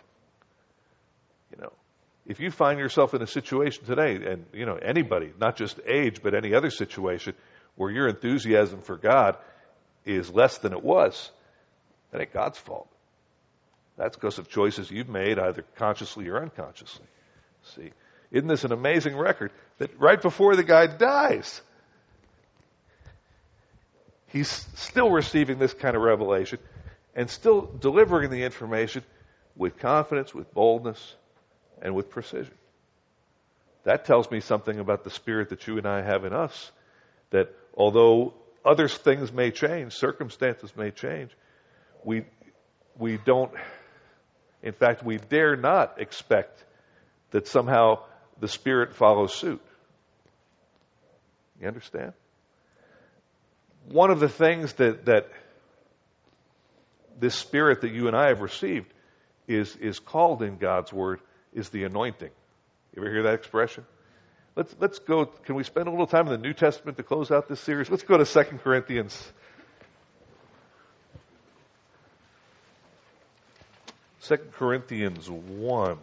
If you find yourself in a situation today, and, anybody, not just age, but any other situation where your enthusiasm for God is less than it was, that ain't God's fault. That's because of choices you've made, either consciously or unconsciously. See, isn't this an amazing record? That right before the guy dies, he's still receiving this kind of revelation and still delivering the information with confidence, with boldness, and with precision. That tells me something about the Spirit that you and I have in us, that although other things may change, circumstances may change, we don't, in fact, we dare not expect that somehow the Spirit follows suit. You understand? One of the things that this Spirit that you and I have received is called in God's Word is the anointing. You ever hear that expression? Let's go. Can we spend a little time in the New Testament to close out this series? Let's go to 2 Corinthians. 2 Corinthians 1.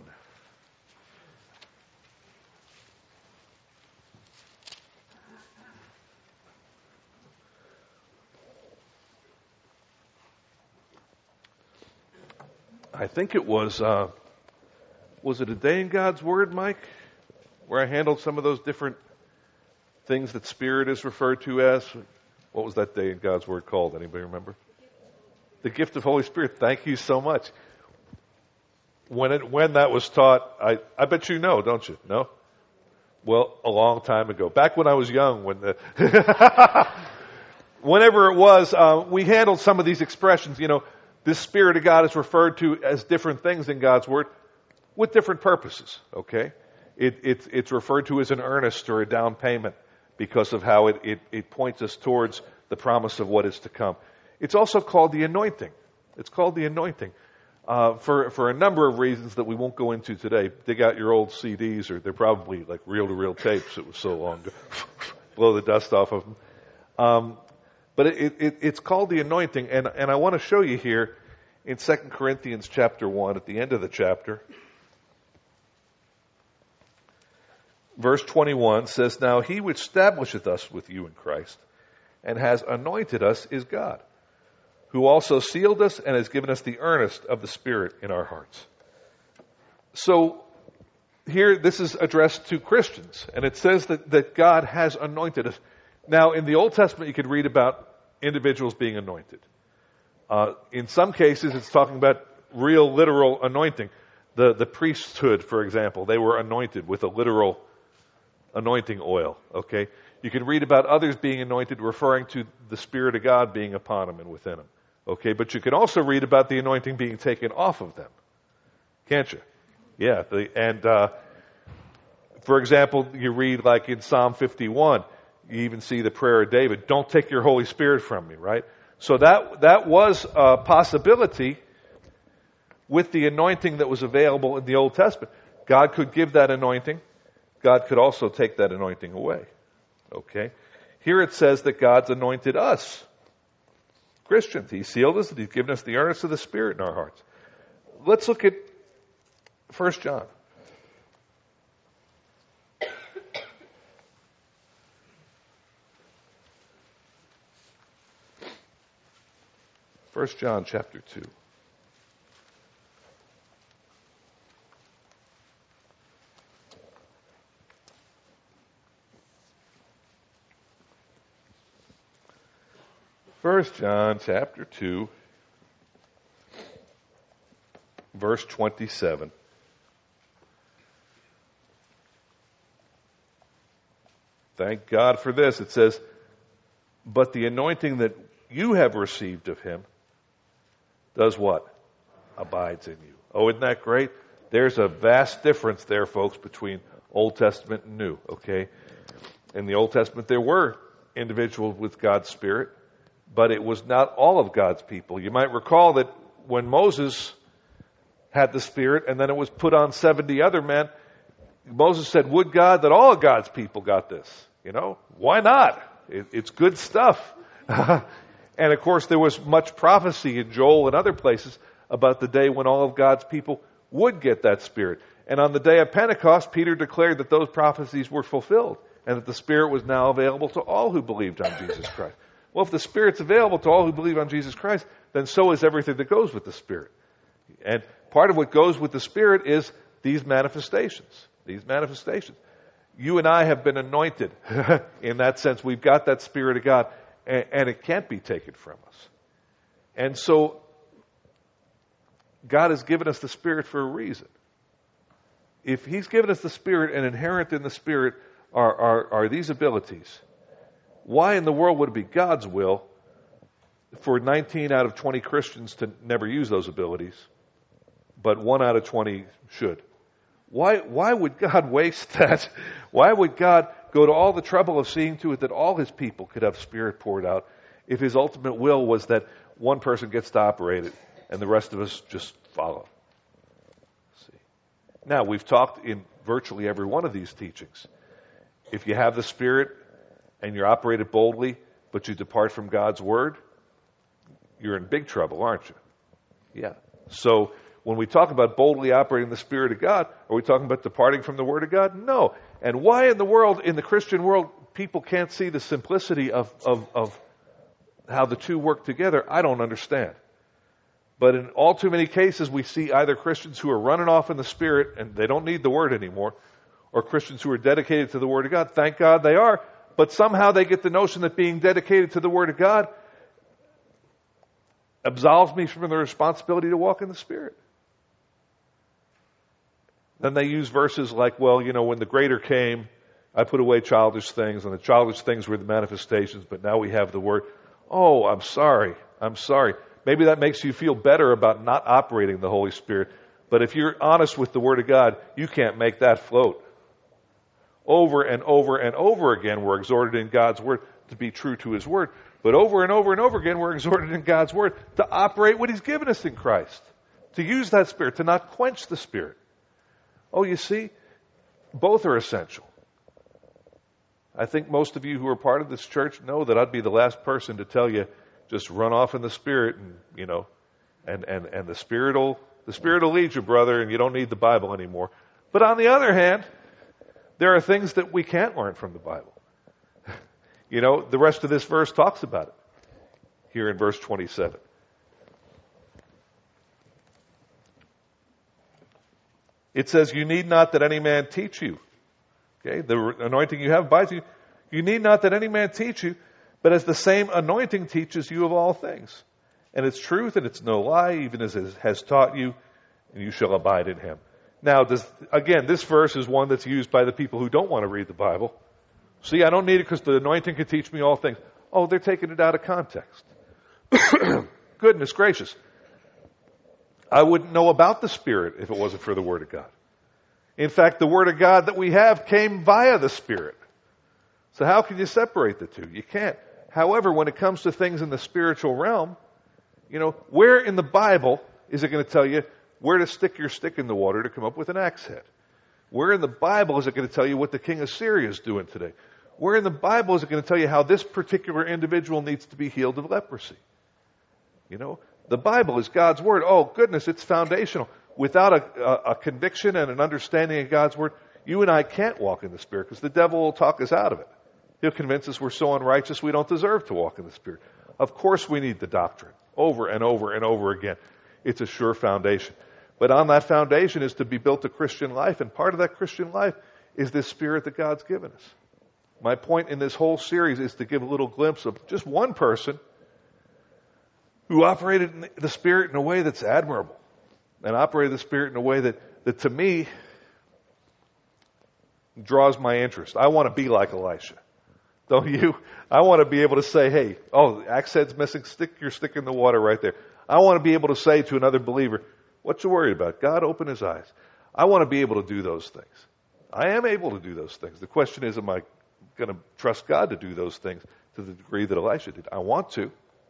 I think it was it a day in God's Word, Mike, where I handled some of those different things that Spirit is referred to as? What was that day in God's Word called? Anybody remember? The gift of Holy Spirit. Thank you so much. When that was taught, I bet you know, don't you? No? Well, a long time ago. Back when I was young, whenever it was, we handled some of these expressions. You know, this Spirit of God is referred to as different things in God's Word with different purposes, okay? It's referred to as an earnest or a down payment because of how it points us towards the promise of what is to come. It's also called the anointing. It's called the anointing for a number of reasons that we won't go into today. Dig out your old CDs, or they're probably like reel-to-reel tapes. It was so long ago. Blow the dust off of them. But it's called the anointing, and I want to show you here in 2 Corinthians chapter 1, at the end of the chapter. Verse 21 says, "Now he which establisheth us with you in Christ, and has anointed us, is God, who also sealed us and has given us the earnest of the Spirit in our hearts." So here, this is addressed to Christians, and it says that God has anointed us. Now, in the Old Testament, you could read about individuals being anointed. In some cases, it's talking about real, literal anointing. The priesthood, for example, they were anointed with a literal anointing oil, okay? You can read about others being anointed, referring to the Spirit of God being upon them and within them, okay? But you can also read about the anointing being taken off of them, can't you? Yeah, for example, you read like in Psalm 51, you even see the prayer of David, "Don't take your Holy Spirit from me," right? So that was a possibility with the anointing that was available in the Old Testament. God could give that anointing. God could also take that anointing away. Okay? Here it says that God's anointed us, Christians. He sealed us, and He's given us the earnest of the Spirit in our hearts. Let's look at 1 John. 1 John chapter 2. First John chapter 2, verse 27. Thank God for this. It says, "But the anointing that you have received of Him does what? Abides in you." Oh, isn't that great? There's a vast difference there, folks, between Old Testament and New, okay? In the Old Testament, there were individuals with God's Spirit, but it was not all of God's people. You might recall that when Moses had the Spirit and then it was put on 70 other men, Moses said, "Would God that all of God's people got this?" You know, why not? It's good stuff. And of course, there was much prophecy in Joel and other places about the day when all of God's people would get that Spirit. And on the day of Pentecost, Peter declared that those prophecies were fulfilled and that the Spirit was now available to all who believed on Jesus Christ. Well, if the Spirit's available to all who believe on Jesus Christ, then so is everything that goes with the Spirit. And part of what goes with the Spirit is these manifestations. These manifestations. You and I have been anointed in that sense. We've got that Spirit of God, and it can't be taken from us. And so God has given us the Spirit for a reason. If He's given us the Spirit, and inherent in the Spirit are these abilities, why in the world would it be God's will for 19 out of 20 Christians to never use those abilities, but 1 out of 20 should. Why would God waste that? Why would God go to all the trouble of seeing to it that all his people could have Spirit poured out if his ultimate will was that one person gets to operate it and the rest of us just follow? See. Now, we've talked in virtually every one of these teachings. If you have the Spirit and you're operated boldly, but you depart from God's Word, you're in big trouble, aren't you? Yeah. So, when we talk about boldly operating the Spirit of God, are we talking about departing from the Word of God? No. And why in the world, in the Christian world, people can't see the simplicity of how the two work together, I don't understand. But in all too many cases, we see either Christians who are running off in the Spirit and they don't need the Word anymore, or Christians who are dedicated to the Word of God. Thank God they are. But somehow they get the notion that being dedicated to the Word of God absolves me from the responsibility to walk in the Spirit. Then they use verses like, well, when the greater came, I put away childish things, and the childish things were the manifestations, but now we have the Word. Oh, I'm sorry. Maybe that makes you feel better about not operating the Holy Spirit, but if you're honest with the Word of God, you can't make that float. Over and over and over again, we're exhorted in God's Word to be true to His Word, but over and over and over again, we're exhorted in God's Word to operate what He's given us in Christ, to use that Spirit, to not quench the Spirit. Oh, you see, both are essential. I think most of you who are part of this church know that I'd be the last person to tell you just run off in the Spirit and the Spirit will lead you, brother, and you don't need the Bible anymore. But on the other hand, there are things that we can't learn from the Bible. The rest of this verse talks about it here in verse 27. It says, you need not that any man teach you. Okay, the anointing you have abides you. You need not that any man teach you, but as the same anointing teaches you of all things. And it's truth and it's no lie, even as it has taught you, and you shall abide in him. Now, this verse is one that's used by the people who don't want to read the Bible. See, I don't need it because the anointing can teach me all things. Oh, they're taking it out of context. Goodness gracious. I wouldn't know about the Spirit if it wasn't for the Word of God. In fact, the Word of God that we have came via the Spirit. So how can you separate the two? You can't. However, when it comes to things in the spiritual realm, where in the Bible is it going to tell you where to stick your stick in the water to come up with an axe head? Where in the Bible is it going to tell you what the king of Syria is doing today? Where in the Bible is it going to tell you how this particular individual needs to be healed of leprosy? The Bible is God's Word. Oh, goodness, it's foundational. Without a conviction and an understanding of God's Word, you and I can't walk in the Spirit because the devil will talk us out of it. He'll convince us we're so unrighteous we don't deserve to walk in the Spirit. Of course we need the doctrine over and over and over again. It's a sure foundation. But on that foundation is to be built a Christian life, and part of that Christian life is this Spirit that God's given us. My point in this whole series is to give a little glimpse of just one person who operated in the Spirit in a way that's admirable, and operated the Spirit in a way that to me draws my interest. I want to be like Elisha. Don't you? I want to be able to say, hey, axe head's missing, stick your stick in the water right there. I want to be able to say to another believer, what you worried about? God, open his eyes. I want to be able to do those things. I am able to do those things. The question is, am I going to trust God to do those things to the degree that Elisha did? I want to.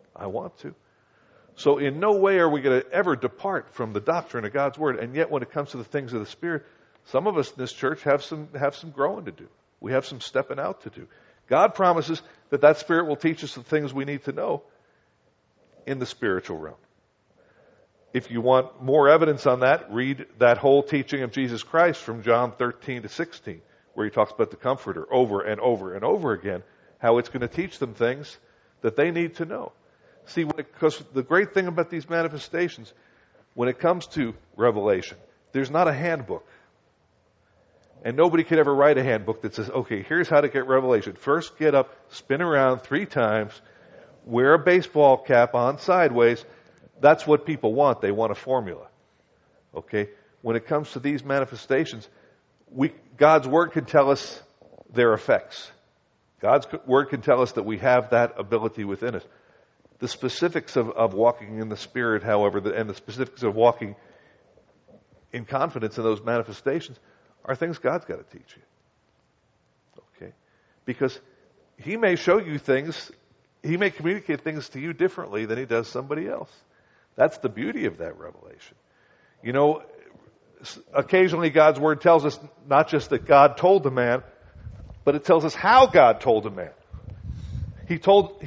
So in no way are we going to ever depart from the doctrine of God's Word. And yet when it comes to the things of the Spirit, some of us in this church have some growing to do. We have some stepping out to do. God promises that Spirit will teach us the things we need to know in the spiritual realm. If you want more evidence on that, read that whole teaching of Jesus Christ from John 13 to 16, where he talks about the Comforter over and over and over again, how it's going to teach them things that they need to know. See, because the great thing about these manifestations, when it comes to revelation, there's not a handbook. And nobody could ever write a handbook that says, okay, here's how to get revelation. First, get up, spin around 3 times, wear a baseball cap on sideways. That's what people want. They want a formula. Okay? When it comes to these manifestations, God's Word can tell us their effects. God's Word can tell us that we have that ability within us. The specifics of walking in the Spirit, however, and the specifics of walking in confidence in those manifestations are things God's got to teach you. Okay? Because He may show you things, He may communicate things to you differently than He does somebody else. That's the beauty of that revelation. You know, occasionally God's Word tells us not just that God told the man, but it tells us how God told the man. He told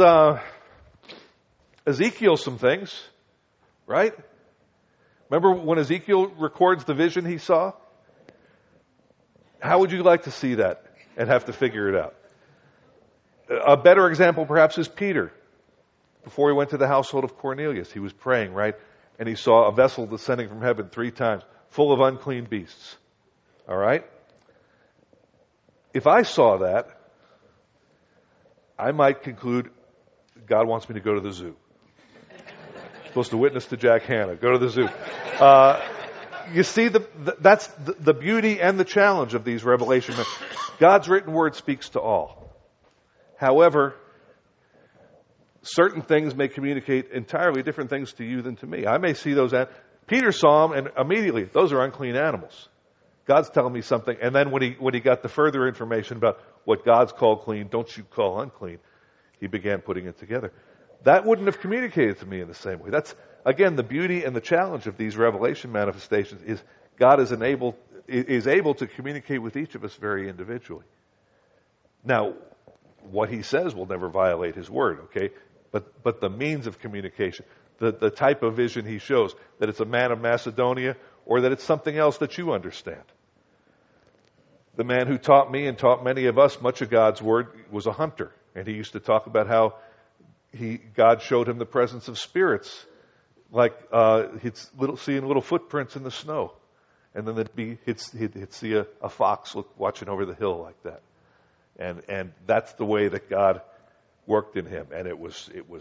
Ezekiel some things, right? Remember when Ezekiel records the vision he saw? How would you like to see that and have to figure it out? A better example perhaps is Peter. Before he went to the household of Cornelius, he was praying, right? And he saw a vessel descending from heaven 3 times, full of unclean beasts. All right? If I saw that, I might conclude God wants me to go to the zoo. Supposed to witness to Jack Hanna. Go to the zoo. You see, that's the beauty and the challenge of these revelation. God's written word speaks to all. However, certain things may communicate entirely different things to you than to me. I may see those. Peter saw them, and immediately, those are unclean animals. God's telling me something. And then when he got the further information about what God's called clean, don't you call unclean, he began putting it together. That wouldn't have communicated to me in the same way. That's, again, the beauty and the challenge of these revelation manifestations is God is able to communicate with each of us very individually. Now, what he says will never violate his word, okay? But the means of communication, the type of vision he shows, that it's a man of Macedonia or that it's something else that you understand. The man who taught me and taught many of us much of God's word was a hunter. And he used to talk about how God showed him the presence of spirits, like seeing little footprints in the snow. And then he'd see a fox watching over the hill like that. And that's the way that God worked in him. And it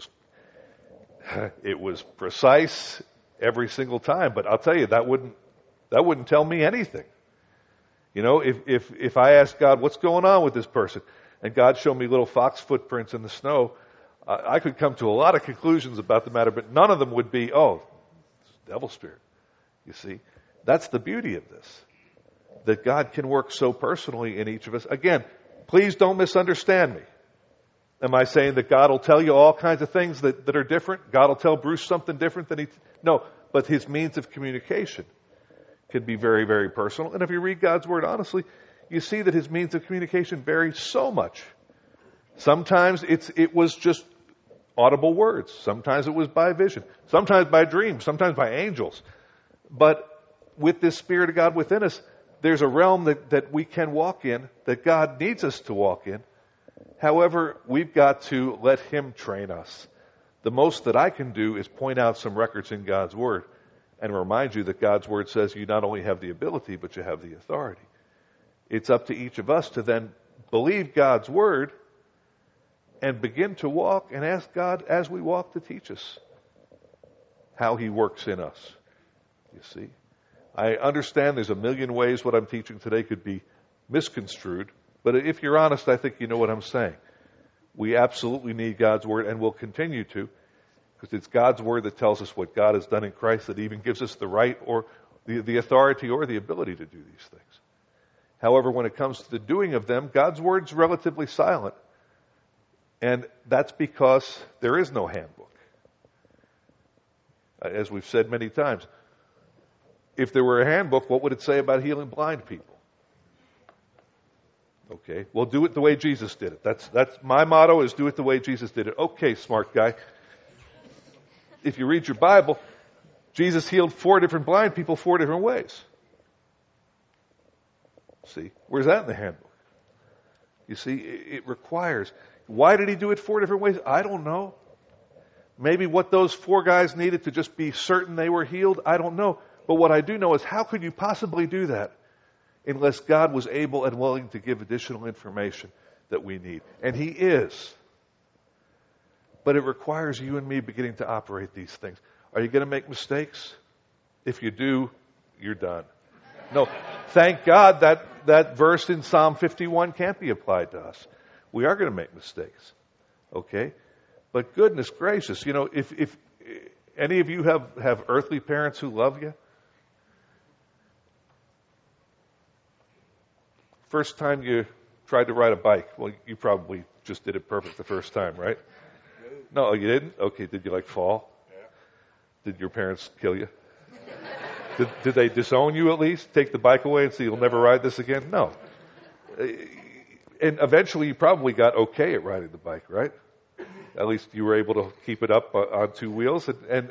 was precise every single time. But I'll tell you, that wouldn't tell me anything. You know, if I asked God, what's going on with this person? And God showed me little fox footprints in the snow, I could come to a lot of conclusions about the matter, but none of them would be, it's a devil spirit. You see, that's the beauty of this, that God can work so personally in each of us. Again, please don't misunderstand me. Am I saying that God will tell you all kinds of things that are different? God will tell Bruce something different than no, but his means of communication can be very, very personal. And if you read God's word honestly, you see that his means of communication vary so much. Sometimes it was just audible words. Sometimes it was by vision. Sometimes by dreams. Sometimes by angels. But with this Spirit of God within us, there's a realm that we can walk in, that God needs us to walk in. However, we've got to let him train us. The most that I can do is point out some records in God's word and remind you that God's word says you not only have the ability, but you have the authority. It's up to each of us to then believe God's word and begin to walk and ask God as we walk to teach us how he works in us. You see? I understand there's a million ways what I'm teaching today could be misconstrued, but if you're honest, I think you know what I'm saying. We absolutely need God's word and will continue to, because it's God's word that tells us what God has done in Christ, that even gives us the right or the authority or the ability to do these things. However, when it comes to the doing of them, God's word's relatively silent. And that's because there is no handbook. As we've said many times, if there were a handbook, what would it say about healing blind people? Okay, well, do it the way Jesus did it. That's my motto, is do it the way Jesus did it. Okay, smart guy. If you read your Bible, Jesus healed 4 different blind people 4 different ways. See, where's that in the handbook? You see, it requires. Why did he do it 4 different ways? I don't know. Maybe what those 4 guys needed to just be certain they were healed, I don't know. But what I do know is, how could you possibly do that unless God was able and willing to give additional information that we need? And he is. But it requires you and me beginning to operate these things. Are you going to make mistakes? If you do, you're done. No, thank God that verse in Psalm 51 can't be applied to us. We are going to make mistakes. Okay? But goodness gracious, if any of you have earthly parents who love you, first time you tried to ride a bike, well, you probably just did it perfect the first time, right? No, you didn't? Okay, did you fall? Yeah. Did your parents kill you? Did they disown you at least? Take the bike away and say you'll never ride this again? No. And eventually you probably got okay at riding the bike, right? At least you were able to keep it up on two wheels,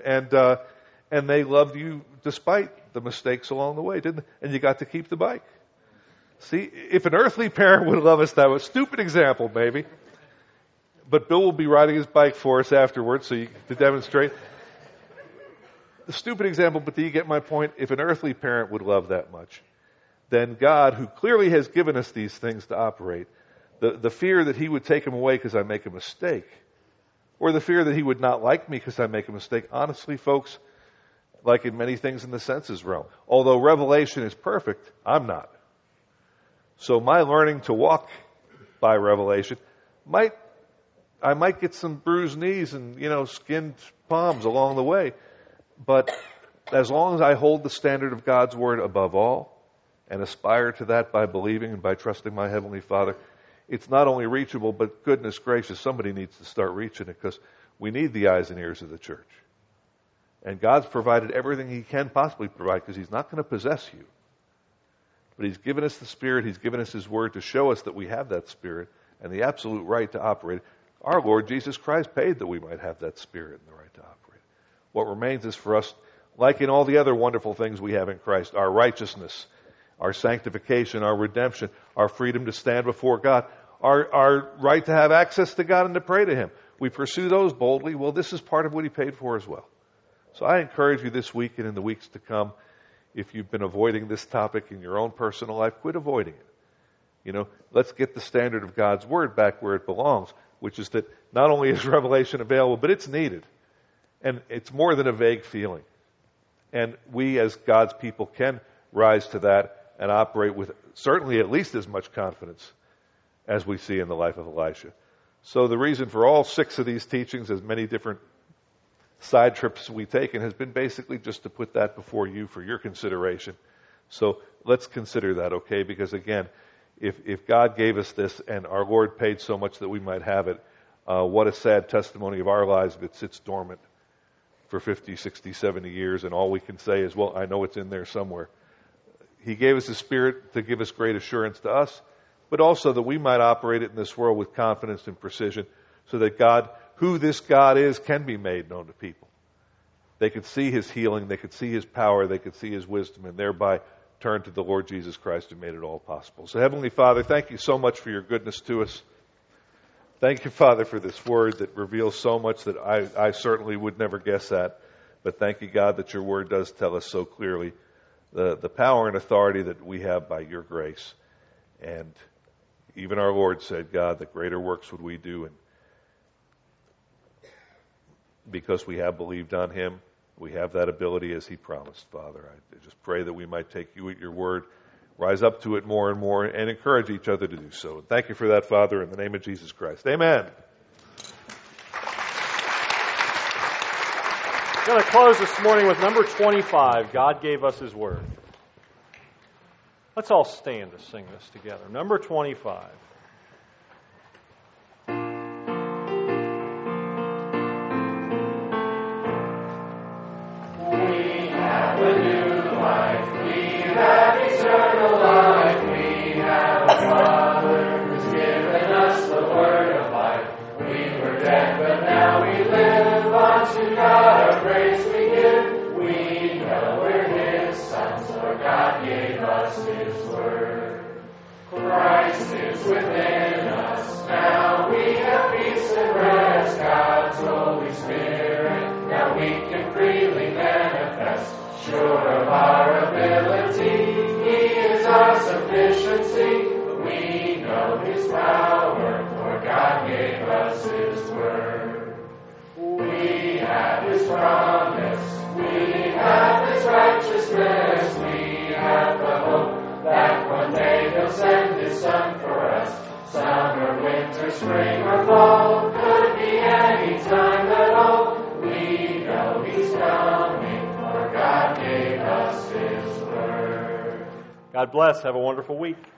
and they loved you despite the mistakes along the way, didn't they? And you got to keep the bike. See, if an earthly parent would love us, that was a stupid example, maybe. But Bill will be riding his bike for us afterwards, to demonstrate. The stupid example, but do you get my point? If an earthly parent would love that much, then God, who clearly has given us these things to operate, the fear that He would take them away because I make a mistake, or the fear that He would not like me because I make a mistake, honestly, folks, like in many things in the senses realm, although revelation is perfect, I'm not. So my learning to walk by revelation I might get some bruised knees and, skinned palms along the way. But as long as I hold the standard of God's Word above all and aspire to that by believing and by trusting my Heavenly Father, it's not only reachable, but goodness gracious, somebody needs to start reaching it, because we need the eyes and ears of the church. And God's provided everything He can possibly provide, because He's not going to possess you. But He's given us the Spirit, He's given us His Word to show us that we have that Spirit and the absolute right to operate. Our Lord Jesus Christ paid that we might have that Spirit and the right to operate. What remains is for us, like in all the other wonderful things we have in Christ, our righteousness, our sanctification, our redemption, our freedom to stand before God, our right to have access to God and to pray to Him. We pursue those boldly. Well, this is part of what He paid for as well. So I encourage you this week and in the weeks to come, if you've been avoiding this topic in your own personal life, quit avoiding it. Let's get the standard of God's Word back where it belongs, which is that not only is revelation available, but it's needed. And it's more than a vague feeling. And we as God's people can rise to that and operate with certainly at least as much confidence as we see in the life of Elisha. So the reason for all 6 of these teachings, as many different side trips we've taken, has been basically just to put that before you for your consideration. So let's consider that, okay? Because again, if God gave us this and our Lord paid so much that we might have it, what a sad testimony of our lives if it sits dormant for 50, 60, 70 years and all we can say is, well, I know it's in there somewhere. He gave us His Spirit to give us great assurance to us, but also that we might operate it in this world with confidence and precision, so that God, who this God is, can be made known to people. They could see His healing, they could see His power, they could see His wisdom, and thereby turn to the Lord Jesus Christ who made it all possible. So Heavenly Father, thank You so much for Your goodness to us. Thank You, Father, for this Word that reveals so much that I certainly would never guess at. But thank You, God, that Your Word does tell us so clearly the power and authority that we have by Your grace. And even our Lord said, God, that greater works would we do. And because we have believed on Him, we have that ability as He promised, Father. I just pray that we might take You at Your word, rise up to it more and more, and encourage each other to do so. And thank You for that, Father, in the name of Jesus Christ. Amen. I'm going to close this morning with number 25, God Gave Us His Word. Let's all stand to sing this together. Number 25. Eternal life, we have a Father who's given us the word of life. We were dead, but now we live. Unto God our praise we give. We know we're His sons, for God gave us His word. Christ is within us. Now we have peace and rest. God's Holy Spirit, now we can freely manifest. Sure of our ability, He is our sufficiency. We know His power, for God gave us His word. We have His promise, we have His righteousness, we have the hope that one day He'll send His Son for us. Summer, winter, spring, or fall, could be anytime at all. We know He's coming, for God gave us His word. God bless. Have a wonderful week.